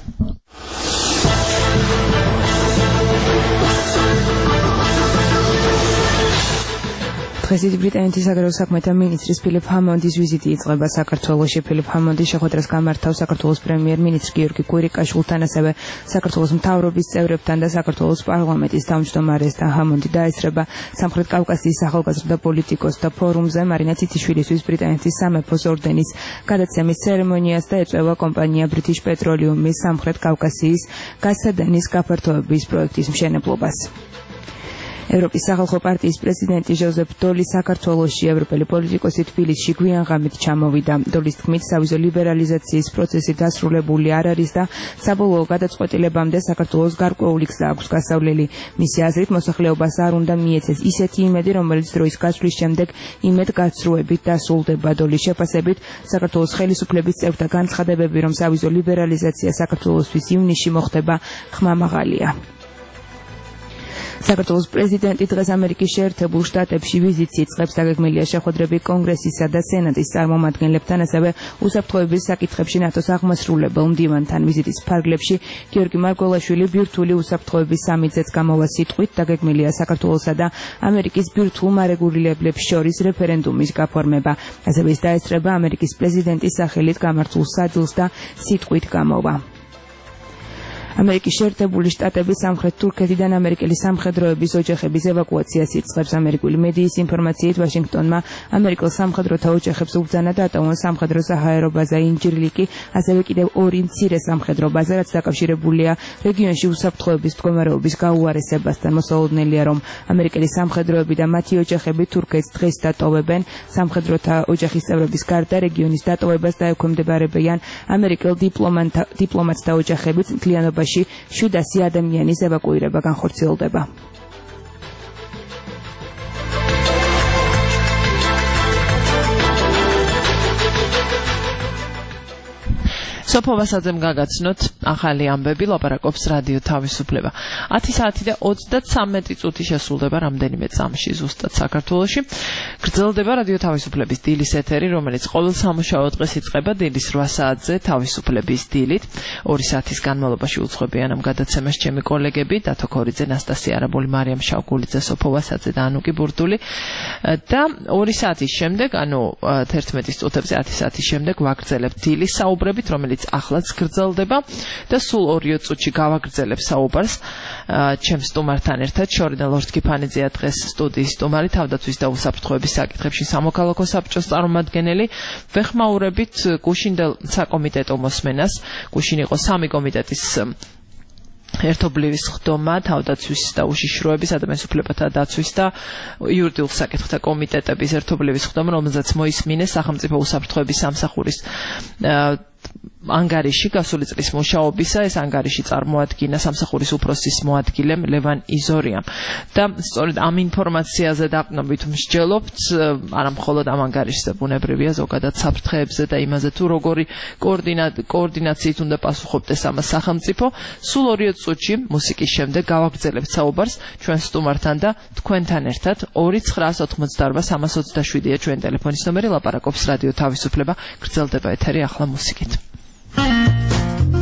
დღეს ბრიტანეთის საგარეო საქმეთა მინისტრის ფილიპ ჰამონდის ვიზიტი იწყება საქართველოში. ფილიპ ჰამონდი შეხვედრას გამართავს საქართველოს პრემიერ-მინისტრ გიორგი კვირიკაშვილთან, ასევე საქართველოს მთავრობის წევრებთან და საქართველოს პარლამენტის თავმჯდომარესთან. ჰამონდი დაესწრება სამხრეთ კავკასიის ახალგაზრდა პოლიტიკოსთა ფორუმზე მარინა ციციშვილისთვის ბრიტანეთის სამეფოს ორდენის გადაცემის ცერემონიას და ეწევა კომპანია British Petroleum-ის სამხრეთ კავკასიის გაზსადენის გაფართოების პროექტის მშენებლობას. ევროპის სახალხო პარტიის პრეზიდენტი ჟოზეფ დოლი საქართველოში ევროპელი პოლიტიკოსი თბილისში გვიანღამით ჩამოვიდა. დოლის თქმით, სავიზო ლიბერალიზაციის პროცესი დასრულებული არ არის და საბოლოო გადაწყვეტილებამდე საქართველოს გარკვეული გზა აქვს გასავლელი. მისი აზრით, მოსახლეობას არ უნდა მიეცეს ისეთი იმედი, რომელიც დროის გასვლის შემდეგ იმედგაცრუებით დასრულდება. დოლის შეფასებით, საქართველოს ხელისუფლების წევრთა განცხადებები, რომ სავიზო ლიბერალიზაცია საქართველოსთვის ივნისში მოხდება, ხმამაღალია. საქართველოს პრეზიდენტი დღეს ამერიკის შეერთებულ შტატებში ვიზიტს იწყებს. დაგეგმილია შეხვედრები კონგრესისა და სენატის წარმომადგენლებთან, ასევე უსაფრთხოების საკითხებში ნატოს აღმასრულებელ მდივანთან. ვიზიტის ფარგლებში გიორგი მარგველაშვილი ბირთვული უსაფრთხოების სამიტზეც გამოვა სიტყვით. დაგეგმილია საქართველოსა და ამერიკის ბირთვულ მარეგულირებლებს შორის რეფერენდუმის გაფორმება. ასევე ის დაესწრება ამერიკის პრეზიდენტის სახელით გამართულ სადილს და სიტყვით გამოვა. ამერიკის შეერთებული შტატების სამხრეთ თურქეთიდან ამერიკელი სამხედროების ოჯახების ევაკუაციას იწყებს. ამერიკული მედიის ინფორმაციით, ვაშინგტონმა ამერიკელ სამხედროთა ოჯახებს უბრძანა დაატოვონ სამხედრო საჰაერო ბაზა ინჯირლიკი, ასევე კიდევ 2 მცირე სამხედრო ბაზა, რაც დაკავშირებულია რეგიონში უსაფრთხოების მდგომარეობის გაუარესებასთან. მოსალოდნელია, რომ ამერიკელი სამხედროები და მათი ოჯახები თურქეთს დღეს დატოვებენ. სამხედროთა ოჯახის წევრების გარდა რეგიონის დატოვებას დაექვემდებარებიან ამერიკელ დიპლომატთა ოჯახებიც. მთლიანობაში 700 ადამიანის ევაკუირება განხორციელდება. სოფო ვასაძემ გაგაცნოთ ახალი ამბები, ლაპარაკობს რადიო თავისუფლება. 10 საათი და 33 წუთი შესრულდება რამდენიმე წამში ზუსტად საქართველოში. გრძელდება რადიო თავისუფლების დილის ეთერი, რომელიც ყოველ სამუშაო დღეს იწყება დილის 8 საათზე თავისუფლების დილით. 2 საათის განმავლობაში უძღვებიან ამ გადაცემას ჩემი კოლეგები დათო ქორიძე, ნასტასია არაბული, მარიამ შავგულიძე, სოფო ვასაძე და ანუკი ბურდული. და 2 საათის შემდეგ, ანუ 11 წუთებზე 10 საათის შემდეგ ვაგრძელებთ დილის საუბრებით, რომელიც ახლაც გრძელდება და სულ 2 წუთში გავაგრძელებ საუბარს ჩემს სტუმართან ერთად. შორნელ ლორდ კიფანიძეა დღეს სტუდიის სტუმარი, თავდაცვის და უსაფრთხოების საკითხებში სამოქალაქო საბჭოს წარმომადგენელი. ვეხმაურებით გუშინდელ საკომიტეტო მოსმენას. გუშინ იყო 3 კომიტეტის ერთობლივი ხდომა, თავდაცვის და უშიშროების, ადამიანის უფლებათა დაცვის და იურიდიულ საკითხთა კომიტეტების ერთობლივი ხდომა, რომელზეც მოისმინეს სახელმწიფო უსაფრთხოების სამსახურის ანგარიში გასული წლის მუშაობისა. ეს ანგარიში წარმოადგინა სამსახურის უფროსის მოადგილემ ლევან იზორიამ და სწორედ ამ ინფორმაციაზე დაყნობით მსჯელობთ, არა მხოლოდ ამ ანგარიშზე, ბუნებრივია ზოგადად საფრთხეებზე და იმაზე თუ როგორი კოორდინაციით უნდა პასუხობდეს ამას სახელმწიფო. სულ 2 წუთში მუსიკის შემდეგ გავაგრძელებთ საუბარს ჩვენ სტუმართან და თქვენთან ერთად. 2-988-327-ია ჩვენი ტელეფონის ნომერი, ლაპარაკობს რადიო თავისუფლება. გრძელდება ეთერი ახლა მუსიკით.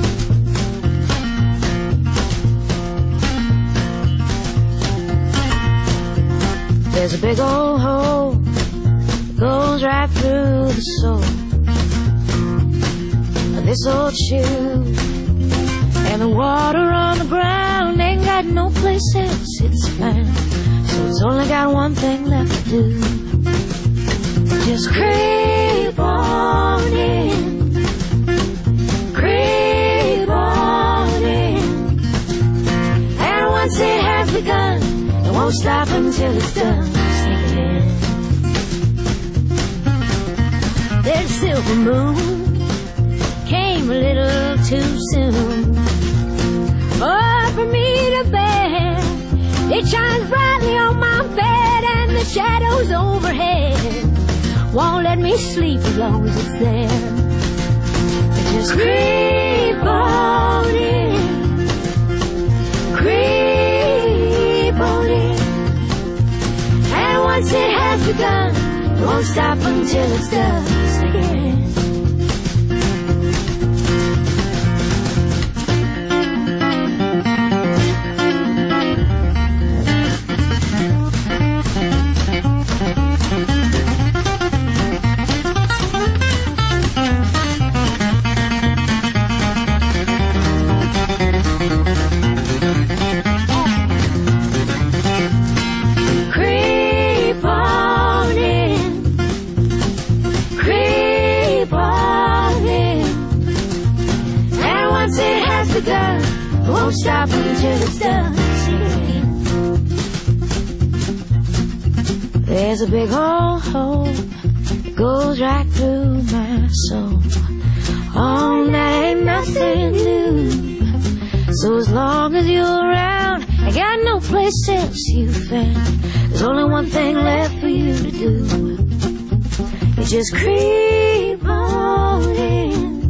There's a big old hole that goes right through the sole of this old shoe, and the water on the ground ain't got no place else it's found, so it's only got one thing left to do. Just creep on in, creep on in, and once it has begun, it won't stop until it's done. Sneak it in. There's a silver moon, came a little too soon. Oh, for me to bear, it shines brightly on my bed, and the shadows overhead won't let me sleep as long as it's there. Just creep on in, creep on in, and once it has begun, it won't stop until it's done. Sneak it in. Won't stop until it's done. There's a big old hole that goes right through my soul. Oh, that ain't nothing new. So as long as you're around, I got no place else you found. There's only one thing left for you to do. You just creep on in,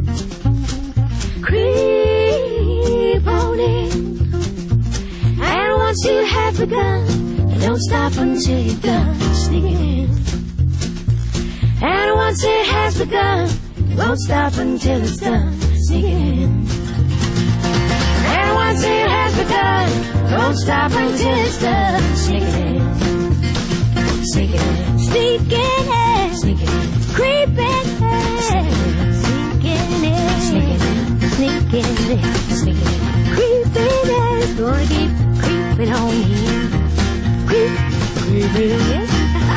creep on in, and once you have begun, you don't stop until you're done. Sneak it in. And once it has begun, you won't stop until it's done. Sneak it in. And once it has begun, you won't stop until it's done. Sneak it in. Sneak it in. Sneak it in. Sneak it in. Creep in. Sneak it in. Sneak it in. Sneak it in. Sneak it in. Creep in. Gonna keep creeping on in. Creeping in.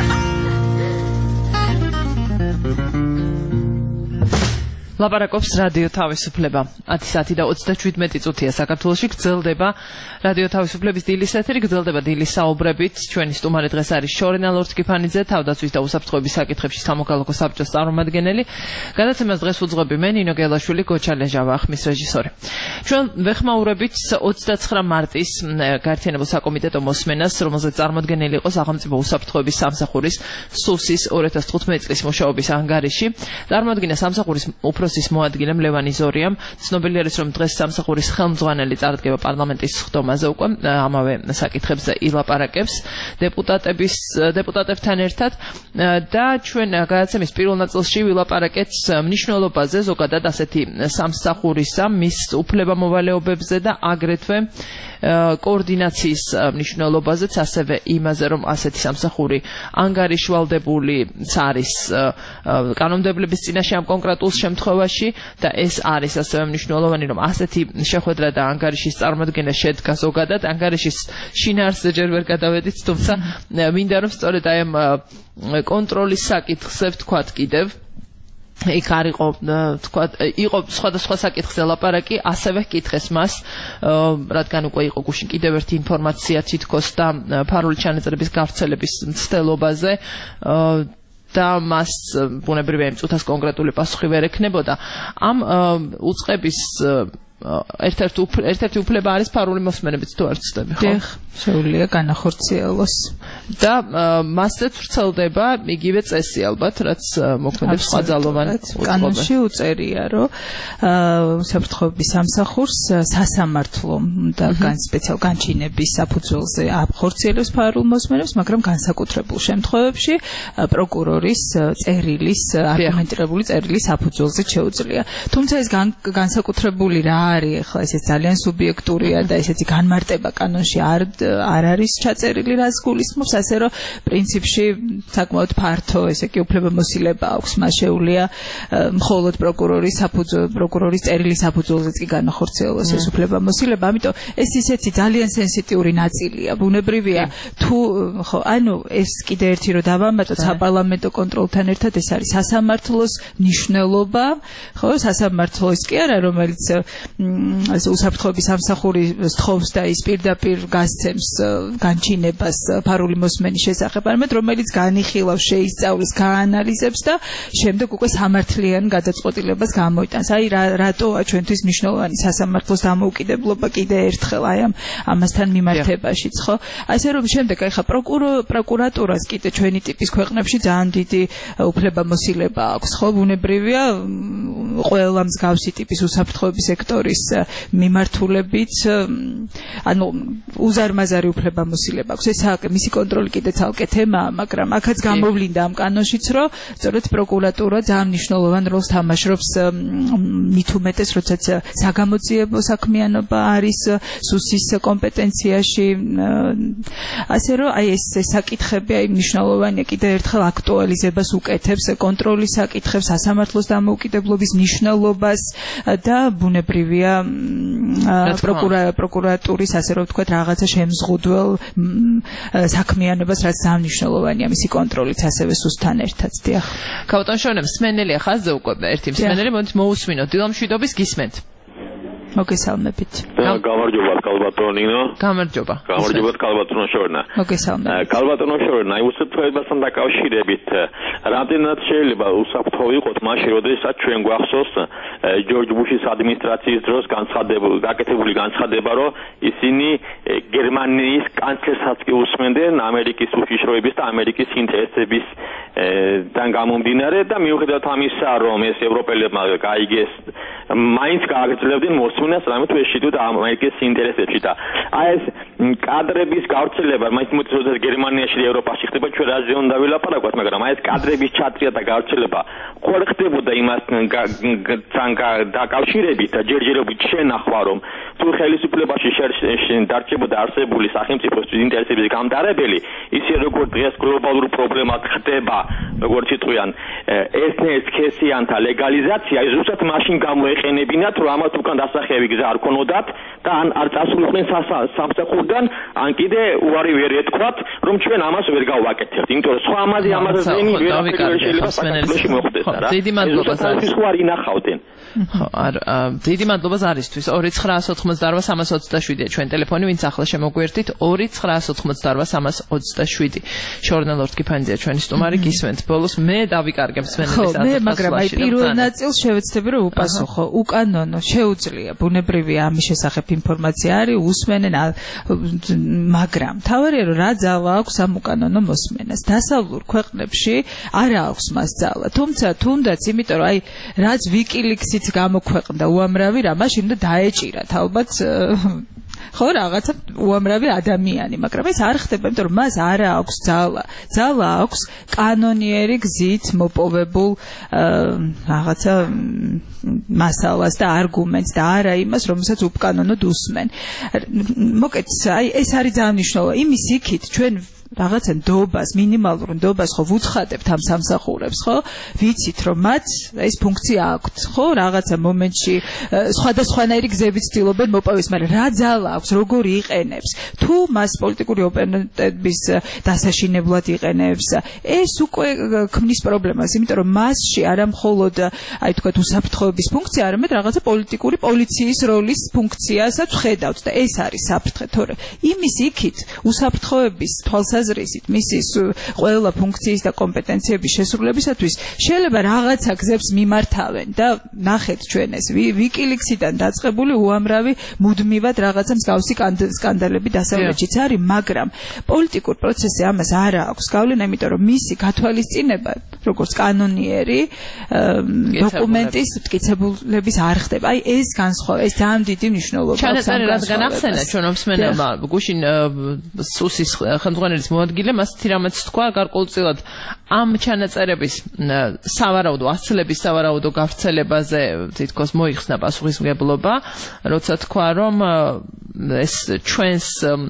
ლაპარაკობს რადიო თავისუფლება. 10 საათი და 37 წუთია საქართველოში. გრძელდება რადიო თავისუფლების დილის ეთერი, გრძელდება დილის საუბრებით. ჩვენი სტუმარი დღეს არის შორენა ლორთქიფანიძე, თავდაცვის და უსაფრთხოების საკითხებში სამოქალაქო საბჭოს წარმომადგენელი. გადაცემას დღეს უძღვები მე, ნინო გელაშვილი, გოჩა ლეჟავა, ხმის რეჟისორი. ჩვენ ვეხმაურებით 29 მარტის გაერთიანებულ საკომიტეტო მოსმენას, რომელზეც წარმოდგენილი იყო სახელმწიფო უსაფრთხოების სამსახურის სუსის 2015 წლის მუშაობის ანგარიში. წარმოადგინა სამსახურის უფროსის მოადგილემ ლევან იზორიამ. ცნობილი არის, რომ დღეს სამსახურის ხელმძღვანელი წარდგება პარლამენტის ხდომაზე უკვე ამავე საკითხებზე ილაპარაკებს დეპუტატებთან ერთად და ჩვენ გადაცემის პირველ ნაწილში ვილაპარაკეთ მნიშვნელობაზე, ზოგადად ასეთი სამსახურისა, მის უფლებამოვალეობებზე და აგრეთვე კოორდინაციის მნიშვნელობაზეც, ასევე იმაზე, რომ ასეთი სამსახური ანგარიშვალდებულიც არის კანონმდებლობის წინაშე ამ კონკრეტულ შემთხვევაში და ეს არის ასევე მნიშვნელოვანი, რომ ასეთი შეხვედრა და ანგარიშის წარმოდგენა შედგა ზოგადად. ანგარიშის შინაარსზე ჯერ ვერ გადავედით, თუმცა მინდა რომ სწორედ აი ამ კონტროლის საკითხზე ვთქვათ კიდევ. იქ არ იყო, თქვათ, იყო სხვადასხვა საკითხზე ლაპარაკი, ასევე კითხეს მას, რადგან უკვე იყო გუშინ კიდევ ერთი ინფორმაცია თითქოს და ფარული ჩანაწერების გავრცელების მცდელობაზე და მას ბუნებრივია იმ წუთას კონკრეტული პასუხი ვერ ექნებოდა. ამ უწყების ერთ-ერთი უფლება არის ფარული მოსმენებიც, თუ არ ვცდები, ხო? შეუძლია განახორციელოს და მასზეც ვრცელდება იგივე წესი ალბათ, რაც მოქმედებს სხვა ძალოვან კანონში უწერია, რომ უსაფრთხოების სამსახურს სასამართლო და სპეციალ განჩინების საფუძველზე ახორციელებს ფარულ მოსმენებს, მაგრამ განსაკუთრებულ შემთხვევებში პროკურორის წერილის, არგუმენტირებული წერილის საფუძველზე შეუძლია. თუმცა ეს განსაკუთრებული რა არის, ახლა ეს ძალიან სუბიექტურია და ესეთი განმარტება კანონში არ არის ჩაწერილი, რაც გულისხმობს, ასე რომ პრინციპში საკმაოდ ფართო ესე იგი უფლებამოსილება აქვს მას შეუძლია მხოლოდ პროკურორის წერილი საფუძველზეც კი განახორციელოს ეს უფლებამოსილება ამიტომ ეს ისეთი ძალიან სენსიტიური ნაწილია ბუნებრივია თუ ხო ანუ ეს კიდე ერთი რომ დავამატოთ საპარლამენტო კონტროლთან ერთად ეს არის სასამართლოს მნიშვნელობა ხო სასამართლოს კი არა რომელიც უსაფრთხოების სამსახური სთხოვს და ის პირდაპირ გასცემს განჩინებას ფარული მოსმენის შესახებ არამედ რომელიც განიხილავს შეისწავლის გაანალიზებს და შემდეგ უკვე სამართლიან გადაწყვეტილებას გამოიტანს აი რატოა ჩვენთვის მნიშვნელოვანი სასამართლოს დამოუკიდებლობა კიდე ერთხელ აი ამასთან მიმართებაშიც ხო ასე რომ შემდეგ აი ხა პროკურატურას კიდე ჩვენი ტიპის ქვეყნებში ძალიან დიდი უფლებამოსილება აქვს ხო ბუნებრივია ყველა მსგავსი ტიპის უსაფრთხოების სექტორის მიმართულებით ანუ უზარმაზარი უფლებამოსილება აქვს ეს მისი კონტროლი კიდე ცალკე თემაა მაგრამ აქაც გამოვლინდა ამ კანონშიც რომ სწორედ პროკურატურა ძალიან მნიშვნელოვან როლს თამაშობს მით უმეტეს როდესაც საგამოძიებო საქმიანობა არის სუსის კომპეტენციაში ასე რომ აი ეს საკითხები აი მნიშვნელოვანია კიდე ერთხელ აქტუალიზებას უკეთებს კონტროლის საკითხებს სასამართლოს დამოუკიდებლობის მნიშვნელობას და ბუნებრივია პროკურატურის ასე რომ ვთქვათ რაღაცა შემზღუდველ საქმიანობას რაც ძალიან მნიშვნელოვანია მისი კონტროლით ასევე სუსთან ერთად დიახ ქავტონშონემ სმენელია ხაზზე უკვე ერთი სმენელი მოусმინოთ დილამშვიდობის გისმენთ მოგესალმებით. გამარჯობა კალბატონინო. გამარჯობა. გამარჯობა კალბატონო შორნა. მოგესალმებით. კალბატონო შორნა, უსაფრთხოებასთან დაკავშირებით რამდენად შეიძლება უსაფრთხო იყოთ მაშინ, როდესაც ჩვენ გვახსოვს ჯორჯ ბუშის ადმინისტრაციის დროს გაკეთებული განცხადება, რომ ისინი გერმანიის კანცლერსაც კი უსმენდნენ ამერიკის უშიშროების და ამერიკის ინტერესების დან გამომდინარე და მიუხედავად ამისა, რომ ეს ევროპელებმა გაიგეს მაინც გააგრძელებდნენ მოსმენას რამე თუ ეშიდოთ ამერიკის ინტერესებში და აი ეს კადრების გავრცელება მაინც როდესაც გერმანიაში და ევროპაში ხდება ჩვენ რაზე უნდა ვილაპარაკოთ მაგრამ აი ეს კადრების ჩატრია და გავრცელება ხوار ხდებოდა იმასთან დაკავშირებით და ჯერჯერობით შენახვა რომ თუ ხელისუფლებაში დარჩებოდა არსებული სახელმწიფოს ინტერესების გამდარებელი ისე როგორც დღეს გლობალურ პრობლემად ხდება როგორც იტყვიან ეს ლეგალიზაცია ზუსტად მაშინ გამოეყენებინათ რომ ამათ უკან დასახევი გზა არ ქონოდათ და ან არ წასულიყვნენ სამსახურიდან ან კიდე უარი ვერ ეთქვათ რომ ჩვენ ამას ვერ გავაკეთებთ იმიტომ რომ სხვა ამაზე ზენი ვერ შეიძლება საქართველოში მოხდეს რა დიდი მადლობა ზარისთვის უარი ინახავდნენ ხო დიდი მადლობა ზარისთვის 2988327-ია ჩვენ ტელეფონი ვინც ახლა შემოგვერთით 2988327 ჟურნალისტ კიფანძია ჩვენი სტუმარი გისმენთ ბოლოს მე დავიკარგებ სვენელის მე მაგრამ აი პირველ ნაწილს შევეცდები რომ უპასუხო უკანონო შეუძლია ბუნებრივია ამის შესახებ ინფორმაცია არის უსმენენ მაგრამ თავარია რომ რა ძალა აქვს ამ უკანონო მოსმენას დასავლურ ქვეყნებში არ აქვს მას ძალა თუმცა თუნდაც იმიტომ რომ აი რაც ვიკილიქსიც გამოქვეყნდა უამრავი რა მაშინ უნდა დაეჭირათ ალბათ ხო რაღაცა უამრავი ადამიანი მაგრამ ეს არ ხდება იმიტომ რომ მას არა აქვს ძალა აქვს კანონიერი გზით მოპოვებულ რაღაცა მასალას და არგუმენტს და არა იმას რომელსაც უკანონოდ უსმენ მოკეთ აი ეს არის ძალიან მნიშვნელოვანი იმის იქით ჩვენ რაღაცა ნდობას მინიმალურ ნდობას ხო ვუცხადებთ ამ სამსახურებს ხო ვიცით რომ მათ ეს ფუნქცია აქვთ ხო რაღაცა მომენტში სხვადასხვანაირი გზებით ცდილობენ მოპოვეს მაგრამ რა ძალა აქვს როგორი იყენებს თუ მას პოლიტიკური ოპონენტების დასაშინებლად იყენებს ეს უკვე ქმნის პრობლემას იმიტომ რომ მასში არა მხოლოდ აი თქვა უსაფრთხოების ფუნქცია არამედ რაღაცა პოლიტიკური პოლიციის როლის ფუნქციასაც ხედავთ და ეს არის საფრთხე თორე იმის იქით უსაფრთხოების თვალსაზრისით მისის ყველა ფუნქციის და კომპეტენციების შესრულებისათვის შეიძლება რაღაცა გზებს მიმართავენ და ნახეთ ჩვენ ეს ვიკილიქსიდან დაწყებული უამრავი მუდმივად რაღაცა მსგავსი სკანდალები დასავლეთშიც არის მაგრამ პოლიტიკურ პროცესზე ამას არ აქვს გავლენა იმიტომ რომ მისი გათვალისწინება როგორც კანონიერი დოკუმენტის მტკიცებულების არ ხდება აი ეს განსხვავება ეს ძალიან დიდი მნიშვნელობა აქვს ჩანაწერი რადგან ახსენა ჩვენ მსმენელმა გუშინ სუსის ხელმძღვანელის მოადგილე მას თირამაც თქვა გარკვეულწილად ამ ჩანაწერების სავარაუდო ასლების სავარაუდო გავრცელებაზე თითქოს მოიხსნა პასუხისმგებლობა როცა თქვა რომ ეს ჩვენს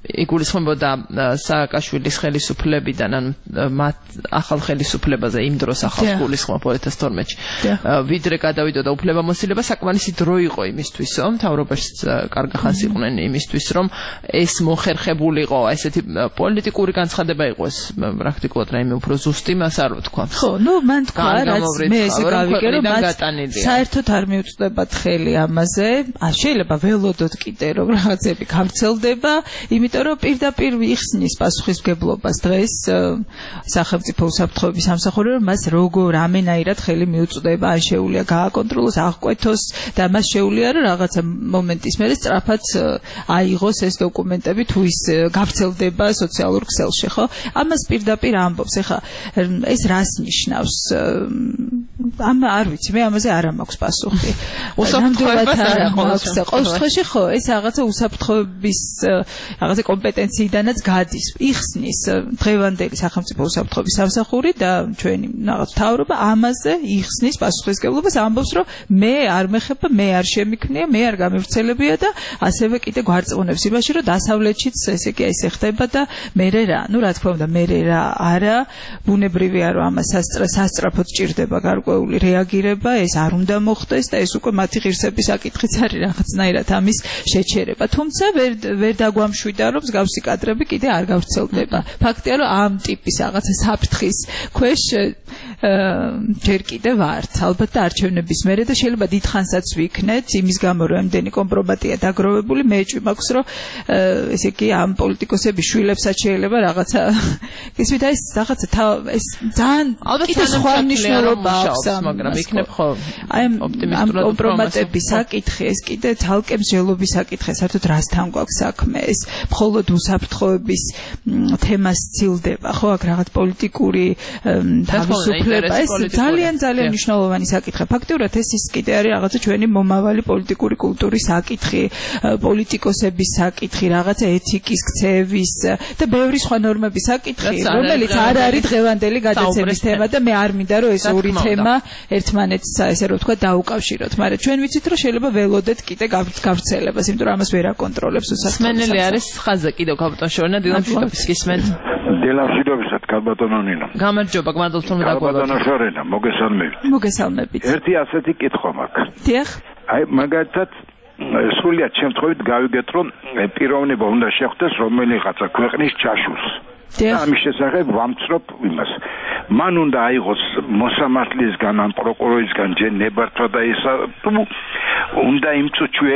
იგულისხმებოდა სააკაშვილის ხელისუფლებიდან ან მათ ახალ ხელისუფლებაზე იმ დროს ახალ გულისხმობ 2012-ში ვიდრე გადავიდოდა უფლებამოსილება საკმარისი დრო იყო იმისთვის რომ მთავრობაში კარგ ხანს იყვნენ იმისთვის რომ ეს მოხერხებულიყო ესეთი პოლიტიკური განცხადება იყო ეს პრაქტიკულად რაიმე უფრო ზუსტი მას არ ვთქვა ხო ნუ მან თქვა რაც მე ესე გავიგე რომ მათ საერთოდ არ მიუწვდებათ ხელი ამაზე შეიძლება ველოდოთ კიდე რომ რაღაცები გავრცელდება იმიტომ რომ პირდაპირ იხსნის პასუხისმგებლობას დღეს სახელმწიფო უსაფრთხოების სამსახური რომ მას როგორ ამენაირად ხელი მიუწვდება ან შეუძლია გააკონტროლოს აღკვეთოს და მას შეუძლია რომ რაღაცა მომენტის მერე სწრაფად აიღოს ეს დოკუმენტები თუ ის გავრცელდება სოციალურ ქსელში ხო ამას პირდაპირ ამბობს ეხლა ეს რას ნიშნავს არ ვიცი მე ამაზე არ მაქვს პასუხი უსაფრთხოებას არ აქვს ყოველ შემთხვევაში ხო ეს რაღაცა უსაფრთხოების რაღაცა კომპეტენციიდანაც გადის იხსნის დღევანდელი სახელმწიფო უსაფრთხოების სამსახური და ჩვენი რაღაც მთავრობა ამაზე იხსნის პასუხისმგებლობას ამბობს რომ მე არ მეხება მე არ შემიქნია მე არ გამივრცელებია და ასევე კიდე გვარწმუნებს იმაში რომ დასავლეთშიც ესე კი ესე ხდება და მე რა ნუ რა თქმა უნდა მე რა არა ბუნებრივია რომ ამას სასწრაფოდ ჭირდება გარკვეული რეაგირება ეს არ უნდა მოხდეს და ეს უკვე მათი ღირსების საკითხიც არის რაღაცნაირად ამის შეჩერება თუმცა ვერ დაგვამშვიდა რომ მსგავსი კადრები კიდე არ გავრცელდება ფაქტია რომ ამ ტიპის რაღაცა საფრთხის ქვეშ ჯერ კიდე ვართ ალბათ და არჩევნების მერე და შეიძლება დიდხანსაც ვიქნეთ იმის გამო რომ ამდენი კომპრომატია დაგროვებული მე ეჭვი მაქვს რომ ესე იგი ამ პოლიტიკოსების შვილებსაც შეიძლება რაღაცა ისეთ ეს რაღაცა ეს ძალიან კიდე სხვა მნიშვნელობა აქვს მაგრამ იქნებ ხო აი ამ კომპრომატების საკითხი ეს კიდე თალკე მსჯელობის საკითხი საერთოდ რასთან გვაქვს საქმე ეს მხოლოდ უსაფრთხოების თემას ცილდება ხო აქ რაღაც პოლიტიკური თავისუფლება ეს ძალიან მნიშვნელოვანი საკითხია ფაქტიურად ეს ის კიდე არის რაღაცა ჩვენი მომავალი პოლიტიკური კულტურის საკითხი პოლიტიკოსების საკითხი რაღაცა ეთიკის ქცევის და ბევრი სხვა ნორმების საკითხი რომელიც არ არის დღევანდელი გადაცემის თემა და მე არ მინდა რომ ეს ორი თემა ერთმანეთს ესე რომ ვთქვა დაუკავშიროთ მაგრამ ჩვენ ვიცით რომ შეიძლება ველოდეთ კიდე გავრცელებას იმიტომ რომ ამას ვერ აკონტროლებს უსაფრთხოება სმენელი არის ხაზზე კიდევ კაპიტანშორნა დილამშვიდობის გისმენთ დილამშვიდობისად კალბატონო ნინო გამარჯობა გმადლობთ რომ დაგვაბათ კალბატონო მოგესალმებით ერთი ასეთი კითხვა მაქვს დიახ აი მაგალითად სრულიად შემთხვევით გავიგეთ რომ პიროვნება უნდა შეხვდეს რომელიღაცა ქვეყნის ჩაშულს და ამის შესახებ ვამცრობ იმას მან უნდა აიღოს მოსამართლისგან ან პროკურორისგან ნებართვა და ისა თუ უნდა იმ წუთშივე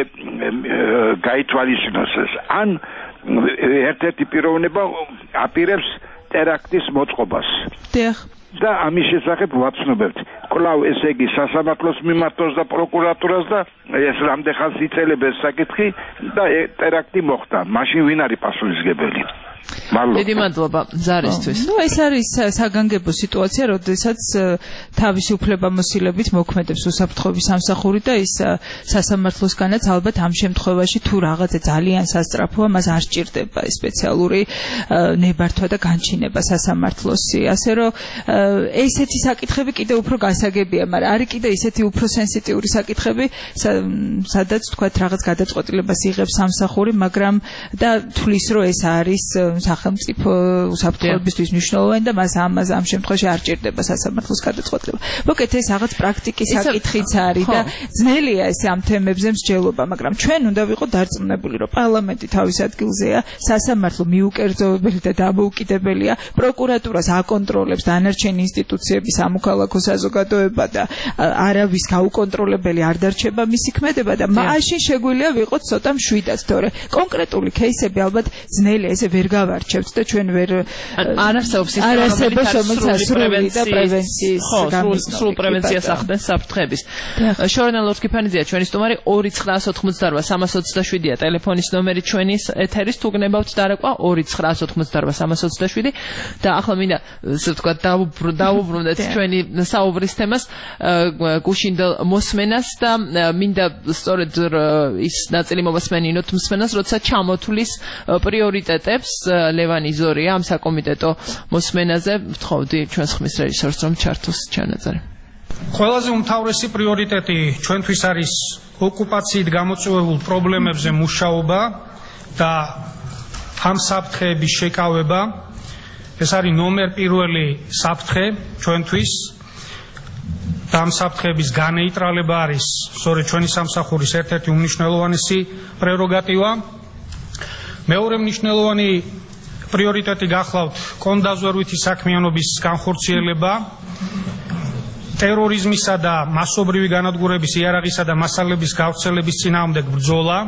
გაითვალისწინოს ეს ან ერთ-ერთი პიროვნება აპირებს ტერაქტის მოწყობას დიახ და ამის შესახებ ვაცნობებთ კვლავ ესე იგი სასამართლოს მიმართოს და პროკურატურას და ეს რამდენ ხანს იწელებს ეს საკითხი და ტერაქტი მოხდა მაშინ ვინ არის პასუხისმგებელი დიდი მადლობა ზარისთვის. ნუ ეს არის საგანგებო სიტუაცია, როდესაც თავისი უფლებამოსილებით მოქმედებს უსაფრთხოების სამსახური და ის სასამართლოსგანაც ალბათ ამ შემთხვევაში თუ რაღაცა ძალიან სასწრაფოა, მას არ სჭირდება სპეციალური ნებართვა და განჩინება სასამართლოსი. ასე რომ ესეთი საკითხები კიდე უფრო გასაგებია, მაგრამ არის კიდე ისეთი უფრო სენსიტიური საკითხები, სადაც თქვათ რაღაც გადაწყვეტილებას იღებს სამსახური, მაგრამ და თulis რომ ეს არის სახელმწიფო უსაფრთხოებისთვის მნიშვნელოვანი და მას ამ შემთხვევაში არ ჭირდება სასამართლოს გადაწყვეტილება. მოკლედ ეს რაღაც პრაქტიკის საკითხიც არის და ძნელია ეს ამ თემებზე მსჯელობა, მაგრამ ჩვენ უნდა ვიყოთ დარწმუნებული, რომ პარლამენტი თავის ადგილზეა, სასამართლო მიუკერძოებელი და დამოუკიდებელია, პროკურატურას აკონტროლებს დანარჩენი ინსტიტუციების სამოქალაქო საზოგადოება და არავის გაუკონტროლებელი არ დარჩება მისი ქმედება და მაშინ შეგვიძლია ვიყოთ ცოტა მშვიდად, თორე კონკრეტული кейსები ალბათ ძნელია, ესე ვერ გავარჩევთ და ჩვენ ვერ არასწორებს სრული და პრევენციის სრულ პრევენციას ახდენს საფრთხების. შორენა ლორთქიფანიძეა ჩვენი სტუმარი 2988327-ია ტელეფონის ნომერი ჩვენის ეთერის თუ გნებავთ დარეკვა 2988327 და ახლა მინდა ასე ვთქვათ დაუბრუნდეთ ჩვენი საუბრის თემას გუშინდელ მოსმენას და მინდა სწორედ ის ნაწილი მომასმენინოთ მსმენას როცა ჩამოთulis პრიორიტეტებს ლევან იზორია ამ საკომიტეტო მოსმენაზე ვთხოვდი ჩვენს ხმის რეჟისორს რომ ჩართოს ჩანაწერი. ყველაზე უმთავრესი პრიორიტეტი ჩვენთვის არის ოკუპაციით გამოწვეულ პრობლემებზე მუშაობა და ამ საფრთხეების შეკავება. ეს არის ნომერ პირველი საფრთხე ჩვენთვის. ამ საფრთხეების განეიტრალება არის სწორედ ჩვენი სამსახურის ერთ-ერთი უმნიშვნელოვანესი პრეროგატივა. მეორე მნიშვნელოვანი პრიორიტეტი გახლავთ კონდაზვერვითი საქმიანობის განხორციელება, ტერორიზმისა და მასობრივი განადგურების იარაღისა და მასალების გავრცელების წინააღმდეგ ბრძოლა.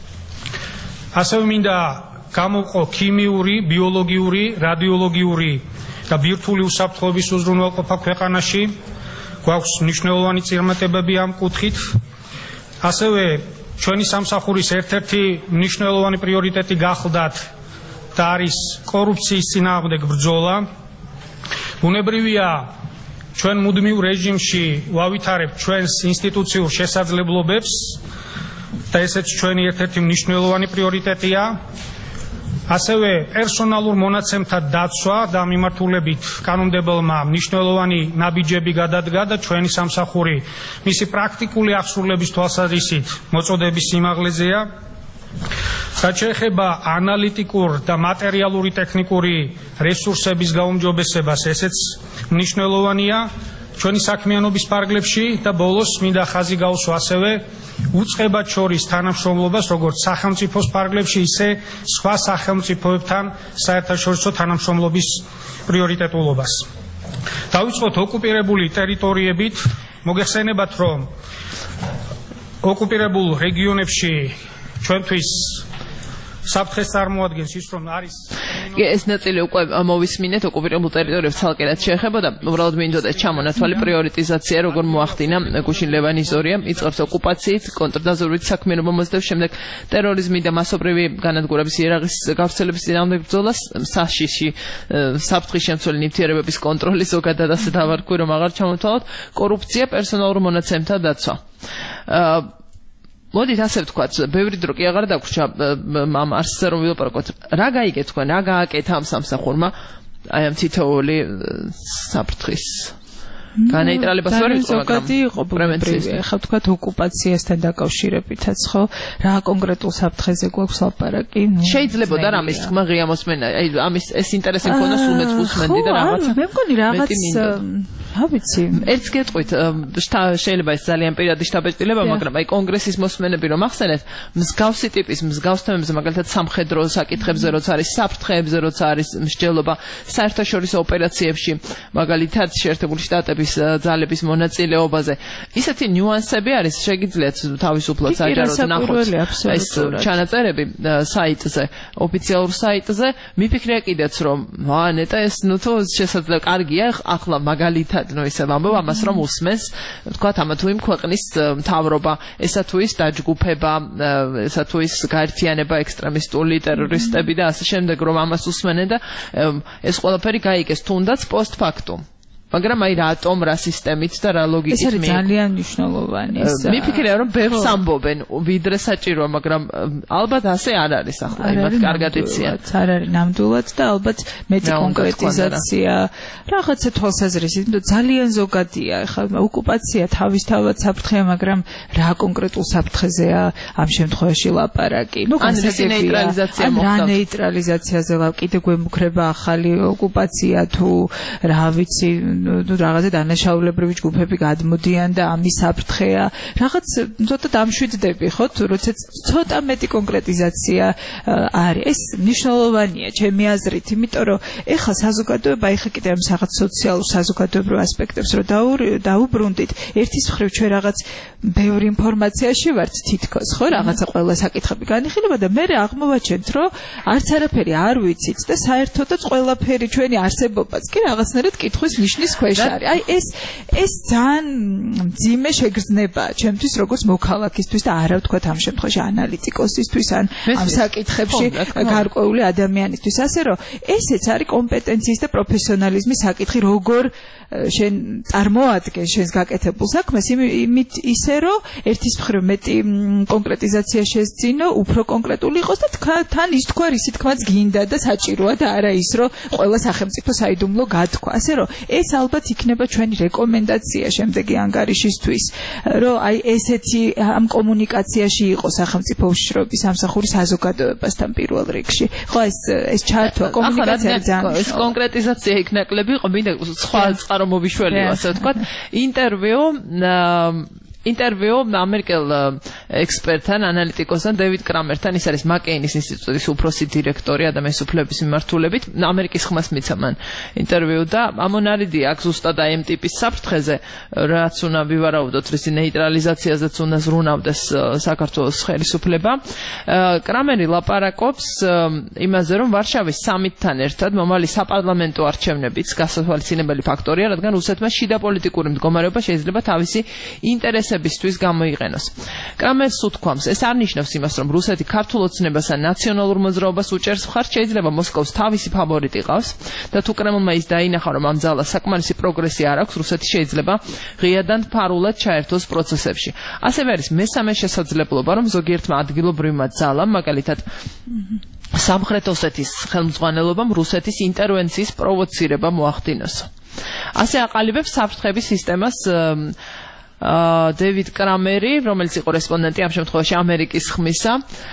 ასევე მინდა გამოვყო ქიმიური, ბიოლოგიური, რადიოლოგიური და ბირთვული უსაფრთხოების უზრუნველყოფა ქვეყანაში. გვაქვს მნიშვნელოვანი წინამორბედები ამ კუთხით. ასევე ჩვენი სამსახურის ერთ-ერთი მნიშვნელოვანი პრიორიტეტი გახლდათ და არის კორუფციის წინააღმდეგ ბრძოლა. ბუნებრივია, ჩვენ მუდმივ რეჟიმში ვავითარებთ ჩვენს ინსტიტუციურ შესაძლებლობებს და ესეც ჩვენი ერთ-ერთი მნიშვნელოვანი პრიორიტეტია. ასევე პერსონალურ მონაცემთა დაცვა და მიმართულებით კანონმდებელმა მნიშვნელოვანი ნაბიჯები გადადგა და ჩვენი სამსახური მისი პრაქტიკული აღსრულების თვალსაზრისით მოწოდების სიმაღლეზეა. რაც შეეხება ანალიტიკურ და მატერიალური ტექნიკური რესურსების გაუმჯობესებას, ესეც მნიშვნელოვანია ჩვენი საქმიანობის ფარგლებში და ბოლოს მინდა ხაზი გაუსვა ასევე უწყებად შორის თანამშრომლობას როგორც სახელმწიფოს ფარგლებში, ისე სხვა სახელმწიფოებთან საერთაშორისო თანამშრომლობის პრიორიტეტულობას. დავიწყოთ ოკუპირებული ტერიტორიებით. მოგეხსენებათ, რომ ოკუპირებულ რეგიონებში ჩვენთვის საფრთხეს წარმოადგენს ის, რომ არის ეს ნაწილი უკვე მოვისმინეთ ოკუპირებულ ტერიტორიებს ცალკეულად შეეხებოდა. უბრალოდ მინდოდა ჩამონათვალი პრიორიტიზაცია, როგორ მოახდინა გუშინ ლევანის ზორიამ, იწყებს ოკუპაციით, კონტრდაზვერვით საქმიანობა მოსდევს, შემდეგ ტერორიზმი და მასობრივი განადგურების იარაღის გავრცელების წინააღმდეგ ბრძოლას, საშიში საფრთხის შემცველი ნივთიერებების კონტროლი, ზოგადად ასე დავარქვი, რომ აღარ ჩამოთვალოთ, კორუფცია, პერსონალურ მონაცემთა დაცვა. მოდით ასე ვთქვათ, ბევრი დრო კი აღარ დაგვრჩა ამ არსზე რომ ვილაპარაკოთ. რა გაიგეთ თქვენ, რა გააკეთა ამ სამსახურმა აი ამ თითოეული საფრთხის განეიტრალებას ვერ ვიტყვი, მაგრამ პრევენციის ხა ვთქვათ ოკუპაციასთან დაკავშირებითაც ხო, რა კონკრეტულ საფრთხეზე გვაქვს ლაპარაკი? შეიძლებოდა რამის თქმა ღია მოსმენა, აი ამის ეს ინტერესი მქონდა სულმეც უსმენდი და რაღაცა. მე მგონი რაღაც რა ვიცი, ერთს გეტყვით, შეიძლება ეს ძალიან პირადი შტაბეჭდილება, მაგრამ აი კონგრესის მოსმენები რომ ახსენეთ, მსგავსი ტიპის მსგავს თემებზე, მაგალითად სამხედრო საკითხებზე, როცა არის საფრთხეებზე, როცა არის მსჯელობა საერთაშორისო ოპერაციებში, მაგალითად შეერთებული შტატების ძალების მონაწილეობაზე. ისეთი ნიუანსები არის, შეგიძლიათ თავისუფლად საჯაროდ ნახოთ ეს ჩანაწერები საიტზე, ოფიციალურ საიტზე. მიფიქრია კიდეც, რომ ნეტა ეს თუ შესაძლოა კარგია, ახლა მაგალითად ისე ვამბობ ამას, რომ უსმენს, თქვათ ამა თუ იმ ქვეყნის მთავრობა, ესა თუ ის დაჯგუფება, ესა თუ ის გაერთიანება ექსტრემისტული ტერორისტები და ასე შემდეგ, რომ ამას უსმენენ და ეს ყველაფერი გაიგეს თუნდაც პოსტფაქტუმ. მაგრამ აი რატომ რა სისტემით და რა ლოგიკით ეს არის ძალიან მნიშვნელოვანი. მიფიქრია რომ ბევრს ამბობენ ვიდრე საჭიროა, მაგრამ ალბათ ასე არ არის ახლა, იმათ კარგად იციან. არ არის ნამდვილად და ალბათ მეტი კონკრეტიზაცია რაღაცა თვალსაზრისით, იმიტომ ძალიან ზოგადია. ახლა ოკუპაცია თავისთავად საფრთხეა, მაგრამ რა კონკრეტულ საფრთხეზეა ამ შემთხვევაში ლაპარაკი? ნუ განსაკუთრებია რა ნეიტრალიზაციაზე კიდე გვემუქრება ახალი ოკუპაცია თუ რა ვიცი, რაღაცა დანაშაულებრივი ჯგუფები გადმოდიან და ამის საფრთხეა. რაღაც ცოტა დამშვიდდები, ხო? როცა ცოტა მეტი კონკრეტიზაცია არის. ეს მნიშვნელოვანია ჩემი აზრით, იმიტომ რომ ეხლა საზოგადოება, ეხლა კიდე ამ რაღაც სოციალურ საზოგადოებრივ ასპექტებს რო დაუბრუნდით, ერთის მხრივ ჩვენ რაღაც ბევრი ინფორმაციაში ვართ თითქოს, ხო? რაღაცა ყველა საკითხები განიხილება და მე აღმოვაჩენთ, რომ არც არაფერი არ ვიცით და საერთოდაც ყველაფერი ჩვენი არსებობაც კი რაღაცნაირად კითხვის ნიშნის ქვეშ არის. აი ეს ძალიან მძიმე შეგრძნებაა ჩემთვის როგორც მოქალაქისთვის და არა ვთქვათ ამ შემთხვევაში ანალიტიკოსისთვის ან ამ საკითხებში გარკვეული ადამიანისთვის. ასე რომ ესეც არის კომპეტენციის და პროფესიონალიზმის საკითხი, როგორ შენ წარმოადგენს შენს გაკეთებულ საქმეს, იმით ისე რომ ერთის მხრივ მეტი კონკრეტიზაცია შეძინო, უფრო კონკრეტული იყოს და თან ის თქვა, ისი თქმაც გინდა და საჭიროა და არა ის, რომ ყველა სახელმწიფო საიდუმლო გათქვა. ასე რომ ეს ალბათ იქნება ჩვენი რეკომენდაცია შემდეგი ანგარიშისთვის, რომ აი ესეთი ამ კომუნიკაციაში იყო სახელმწიფო უშიშროების სამსახური საზოგადოებასთან პირველ რიგში. ხო ეს ჩართვა კომუნიკაცია ძალიან ეს კონკრეტიზაცია იქ ნაკლები იყო, მინდა სხვა წყარო მობიშველი ასე ვთქვათ, ინტერვიუ ამერიკელ ექსპერტთან, ანალიტიკოსთან დევიდ კრამერთან, ის არის მაკეინის ინსტიტუტის უფროსი დირექტორი ადამიანის უფლებების მიმართულებით, ამერიკის ხმას მიცა მან ინტერვიუ და ამონარიდი აქვს ზუსტად აი ამ ტიპის საფრთხეზე, რაც უნდა ვივარაუდოთ, რის ნეიტრალიზაციაზეც უნდა ზრუნავდეს საქართველოს ხელისუფლება. კრამერი ლაპარაკობს იმაზე, რომ ვარშავის სამიტთან ერთად მომავალი საპარლამენტო არჩევნებიც გასათვალისწინებელი ფაქტორია, რადგან რუსეთმა შიდა პოლიტიკური მდგომარეობა შეიძლება თავისი ინტერესებისთვის გამოიყენოს. კრამერს უთქვამს, ეს არ ნიშნავს იმას, რომ რუსეთი ქართულ ოცნებას ან ნაციონალურ მოძრაობას უჭერს მხარს, შეიძლება მოსკოვს თავისი ფავორიტი ყავს და თუ კრემლმა ის დაინახა, რომ ამ ძალას საკმარისი პროგრესი არ აქვს, რუსეთი შეიძლება ღიადან ფარულად ჩაერთოს პროცესებში. ასევე არის მესამე შესაძლებლობა, რომ ზოგიერთმა ადგილობრივმა ძალამ, მაგალითად სამხრეთ ოსეთის ხელმძღვანელობამ რუსეთის ინტერვენციის პროვოცირება მოახდინოს. ასე აყალიბებს საფრთხების სისტემას დევიდ კრამერი, რომელიც იყო რესპონდენტი ამ შემთხვევაში ამერიკის ხმისა,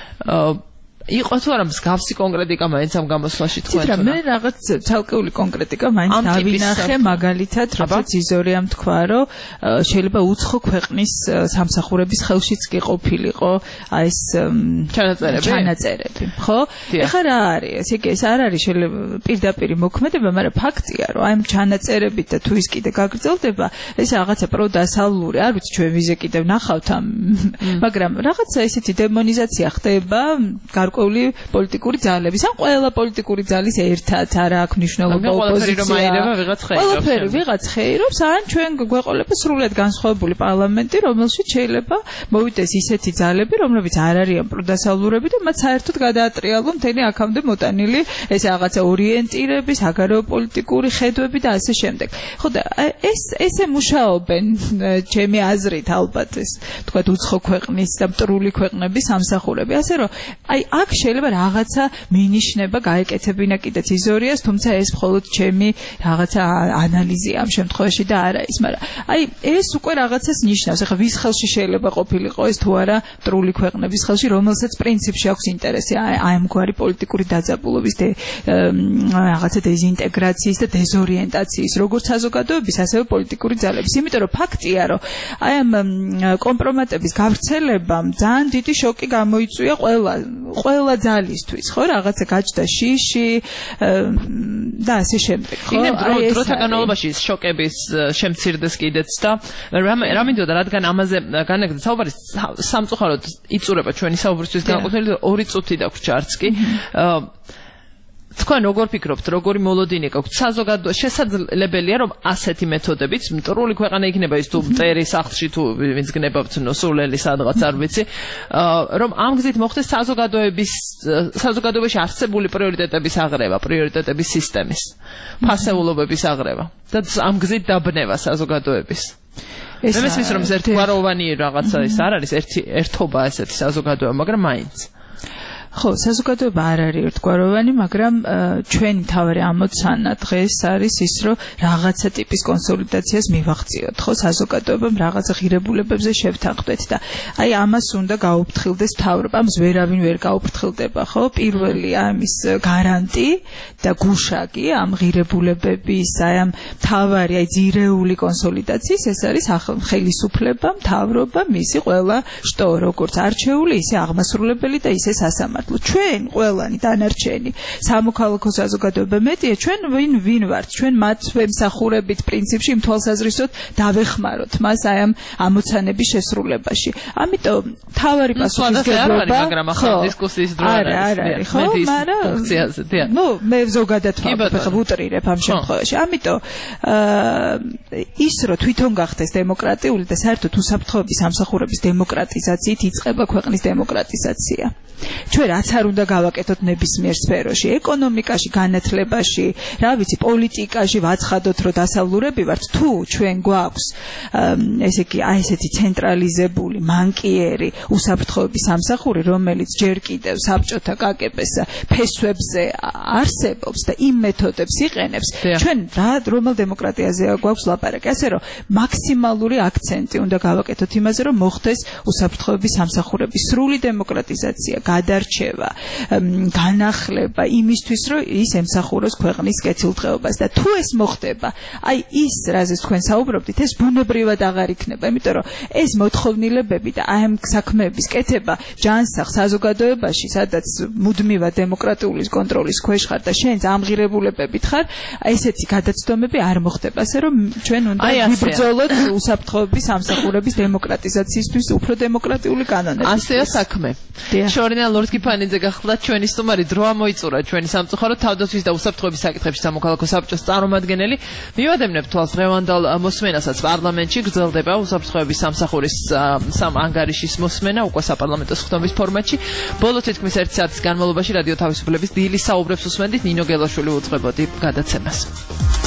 იყო თუ არა მსგავსი კონკრეტიკა მაინც ამ გამოსვლაში თქვენ თვითონ მე რაღაც ცალკეული კონკრეტიკა მაინც დავინახე, მაგალითად როგორც იზორიამ თქვა, რომ შეიძლება უცხო ქვეყნის სამსახურების ხელშიც კი ყოფილიყო აი ეს ჩანაწერები, ხო? ეხლა რა არის? ეს არ არის შეიძლება პირდაპირ მოქმედება, მაგრამ ფაქტია, რომ აი ამ ჩანაწერებით და თუ ის კიდე გაგრძელდება, ეს რაღაცა პროდასალური, არ ვიცი ჩვენ ვიზე კიდევ ნახავთ ამ, მაგრამ რაღაცა ესეთი დემონიზაცია ხდება გარკვეული პოლიტიკური ძალების, ან ყველა პოლიტიკური ძალის ერთად, არა აქვს მნიშვნელობა ოპოზიცია. ყველაფერი ვიღაც ხეირობს, ან ჩვენ გვეყოლება სრულად განსხვავებული პარლამენტი, რომელშიც შეიძლება მოვიდეს ისეთი ძალები, რომლებიც არ არიან პროდასალურები და მათ საერთოდ გადაატრიალონ მთელი აქამდე მოტანილი ეს რაღაცა ორიენტირები, საგარეო პოლიტიკური ხედვები და ასე შემდეგ. ხო და ესე მუშაობენ ჩემი აზრით ალბათ ეს თქვათ უცხო ქვეყნის და მტრული ქვეყნების სამსახურები. ასე რომ აი აქ შეიძლება რაღაცა მინიშნება გაეკეთებინა კიდეც იზორიას, თუმცა ეს მხოლოდ ჩემი რაღაცა ანალიზია ამ შემთხვევაში და არა ის, მაგრამ აი ეს უკვე რაღაცას ნიშნავს. ეხლა ვის ხელში შეიძლება ყოფილიყო ეს თუ არა მტრული ქვეყნების ხელში, რომელსაც პრინციპში აქვს ინტერესი აი ამგვარი პოლიტიკური დაძაბულობის რაღაცა დეზინტეგრაციის და დეზორიენტაციის, როგორც საზოგადოების, ასევე პოლიტიკური ძალების. იმიტომ რომ ფაქტია, რომ აი ამ კომპრომატების გავრცელებამ ძალიან დიდი შოკი გამოიწვია ყველა ძალისთვის, ხო, რაღაცა გაჩნდა შიში და ასე შემდეგ, ხო? აი დროთა განმავლობაში შოკების შემცირდეს კიდეც და რა მინდოდა, რადგან ამაზე განაგდა საუბარი სამწუხაროდ იწურება ჩვენი საუბრისთვის განყოფილი 2 წუთი დაგვრჩა არც კი. თქვენ როგორ ფიქრობთ, როგორი მოლოდინი გაქვთ? საზოგადო შესაძლებელია, რომ ასეთი მეთოდებით მტრული ქვეყანა იქნება ის თუ მტერი სახლში თუ ვინც გნებავთ სულელი სადღაც არ ვიცი, რომ ამ გზით მოხდეს საზოგადოებაში არსებული პრიორიტეტების აღრევა, პრიორიტეტების სისტემის, ფასეულობების აღრევა და ამ გზით დაბნევა საზოგადოების. მე მესმის რომ ეს ერთგვაროვანი რაღაცა ის არ არის ერთობა ესეთი საზოგადოება, მაგრამ მაინც ხო, საზოგადოება არ არის ერთგვაროვანი, მაგრამ ჩვენი თავარი ამოცანა დღეს არის ის, რომ რაღაცა ტიპის კონსოლიდაციას მივახციოთ, ხო, საზოგადოებამ რაღაცა ღირებულებებზე შევთანხმდეთ და აი ამას უნდა გაუფრთხილდეს მთავრობა, ამას ვერავინ ვერ გაუფრთხილდება, ხო? პირველი ამის გარანტი და გუშაგი ამ ღირებულებების, აი ამ მთავარი, აი ძირეული კონსოლიდაციის ეს არის ხელისუფლება, მთავრობა, მისი ყველა შტო, როგორც არჩეული, ისე აღმასრულებელი და ისე სასამართლო. ჩვენ ყველანი დანარჩენი სამოქალაქო საზოგადოება მეტია, ჩვენ ვინ ვართ, ჩვენ მათ ვემსახურებით პრინციპში იმ თვალსაზრისით დავეხმაროთ მას აი ამ ამოცანების შესრულებაში. ამიტომ თავარი პასუხისმგებლობა, მაგრამ ახლა დისკუსიის დრო არ არის, ხო, მაგრამ ნუ მე ზოგადად ვუტრირებ ამ შემთხვევაში. ამიტომ ის რომ თვითონ გახდეს დემოკრატიული და საერთოდ უსაფრთხოების სამსახურების დემოკრატიზაციით იწყება ქვეყნის დემოკრატიზაცია. ჩვენ რაც არ უნდა გავაკეთოთ ნებისმიერ სფეროში, ეკონომიკაში, განათლებაში, რა ვიცი, პოლიტიკაში ვაცხადოთ, რომ დასავლურები ვართ, თუ ჩვენ გვაქვს ესე იგი აი ესეთი ცენტრალიზებული, მანკიერი უსაფრთხოების სამსახური, რომელიც ჯერ კიდევ საბჭოთა კგბ-ს ფესვებზე არსებობს და იმ მეთოდებს იყენებს, ჩვენ რომელ დემოკრატიაზეა გვაქვს ლაპარაკი, ასე რომ მაქსიმალური აქცენტი უნდა გავაკეთოთ იმაზე, რომ მოხდეს უსაფრთხოების სამსახურების სრული დემოკრატიზაცია, გადარჩევა, განახლება იმისთვის, რომ ის ემსახუროს ქვეყნის კეთილდღეობას და თუ ეს მოხდება, აი ის, რაზეც თქვენ საუბრობდით, ეს ბუნებრივად აღარ იქნება, იმიტომ რომ ეს მოთხოვნილებები და აი ამ საქმეების კეთება ჯანსაღ საზოგადოებაში, სადაც მუდმივად დემოკრატიული კონტროლის ქვეშ ხარ და შენ ამღირებულებებით ხარ, ესეთი გადაცდომები არ მოხდება, ასე რომ ჩვენ უნდა ვიბრძოლოთ უსაფრთხოების სამსახურების დემოკრატიზაციისთვის უფრო დემოკრატიული კანონები. ასეა საქმე. შორინა ლორდ-კიფანიძე გახლდათ ჩვენი სტუმარი, დრო ამოიწურა ჩვენი სამწუხაროდ თავდაცვის და უსაფრთხოების საკითხებში სამოქალაქო საბჭოს წარმომადგენელი. მივადევნებ თვალს დღევანდელ მოსმენასაც პარლამენტში გრძელდება უსაფრთხოების სამსახურის ანგარიშის მოსმენა უკვე საპარლამენტო სხდომის ფორმატში. ბოლო თითქმის 1 საათის განმავლობაში რადიო თავისუფლების დილის საუბრებს უსმენდით, ნინო გელაშვილი უძღვებოდი გადაცემას.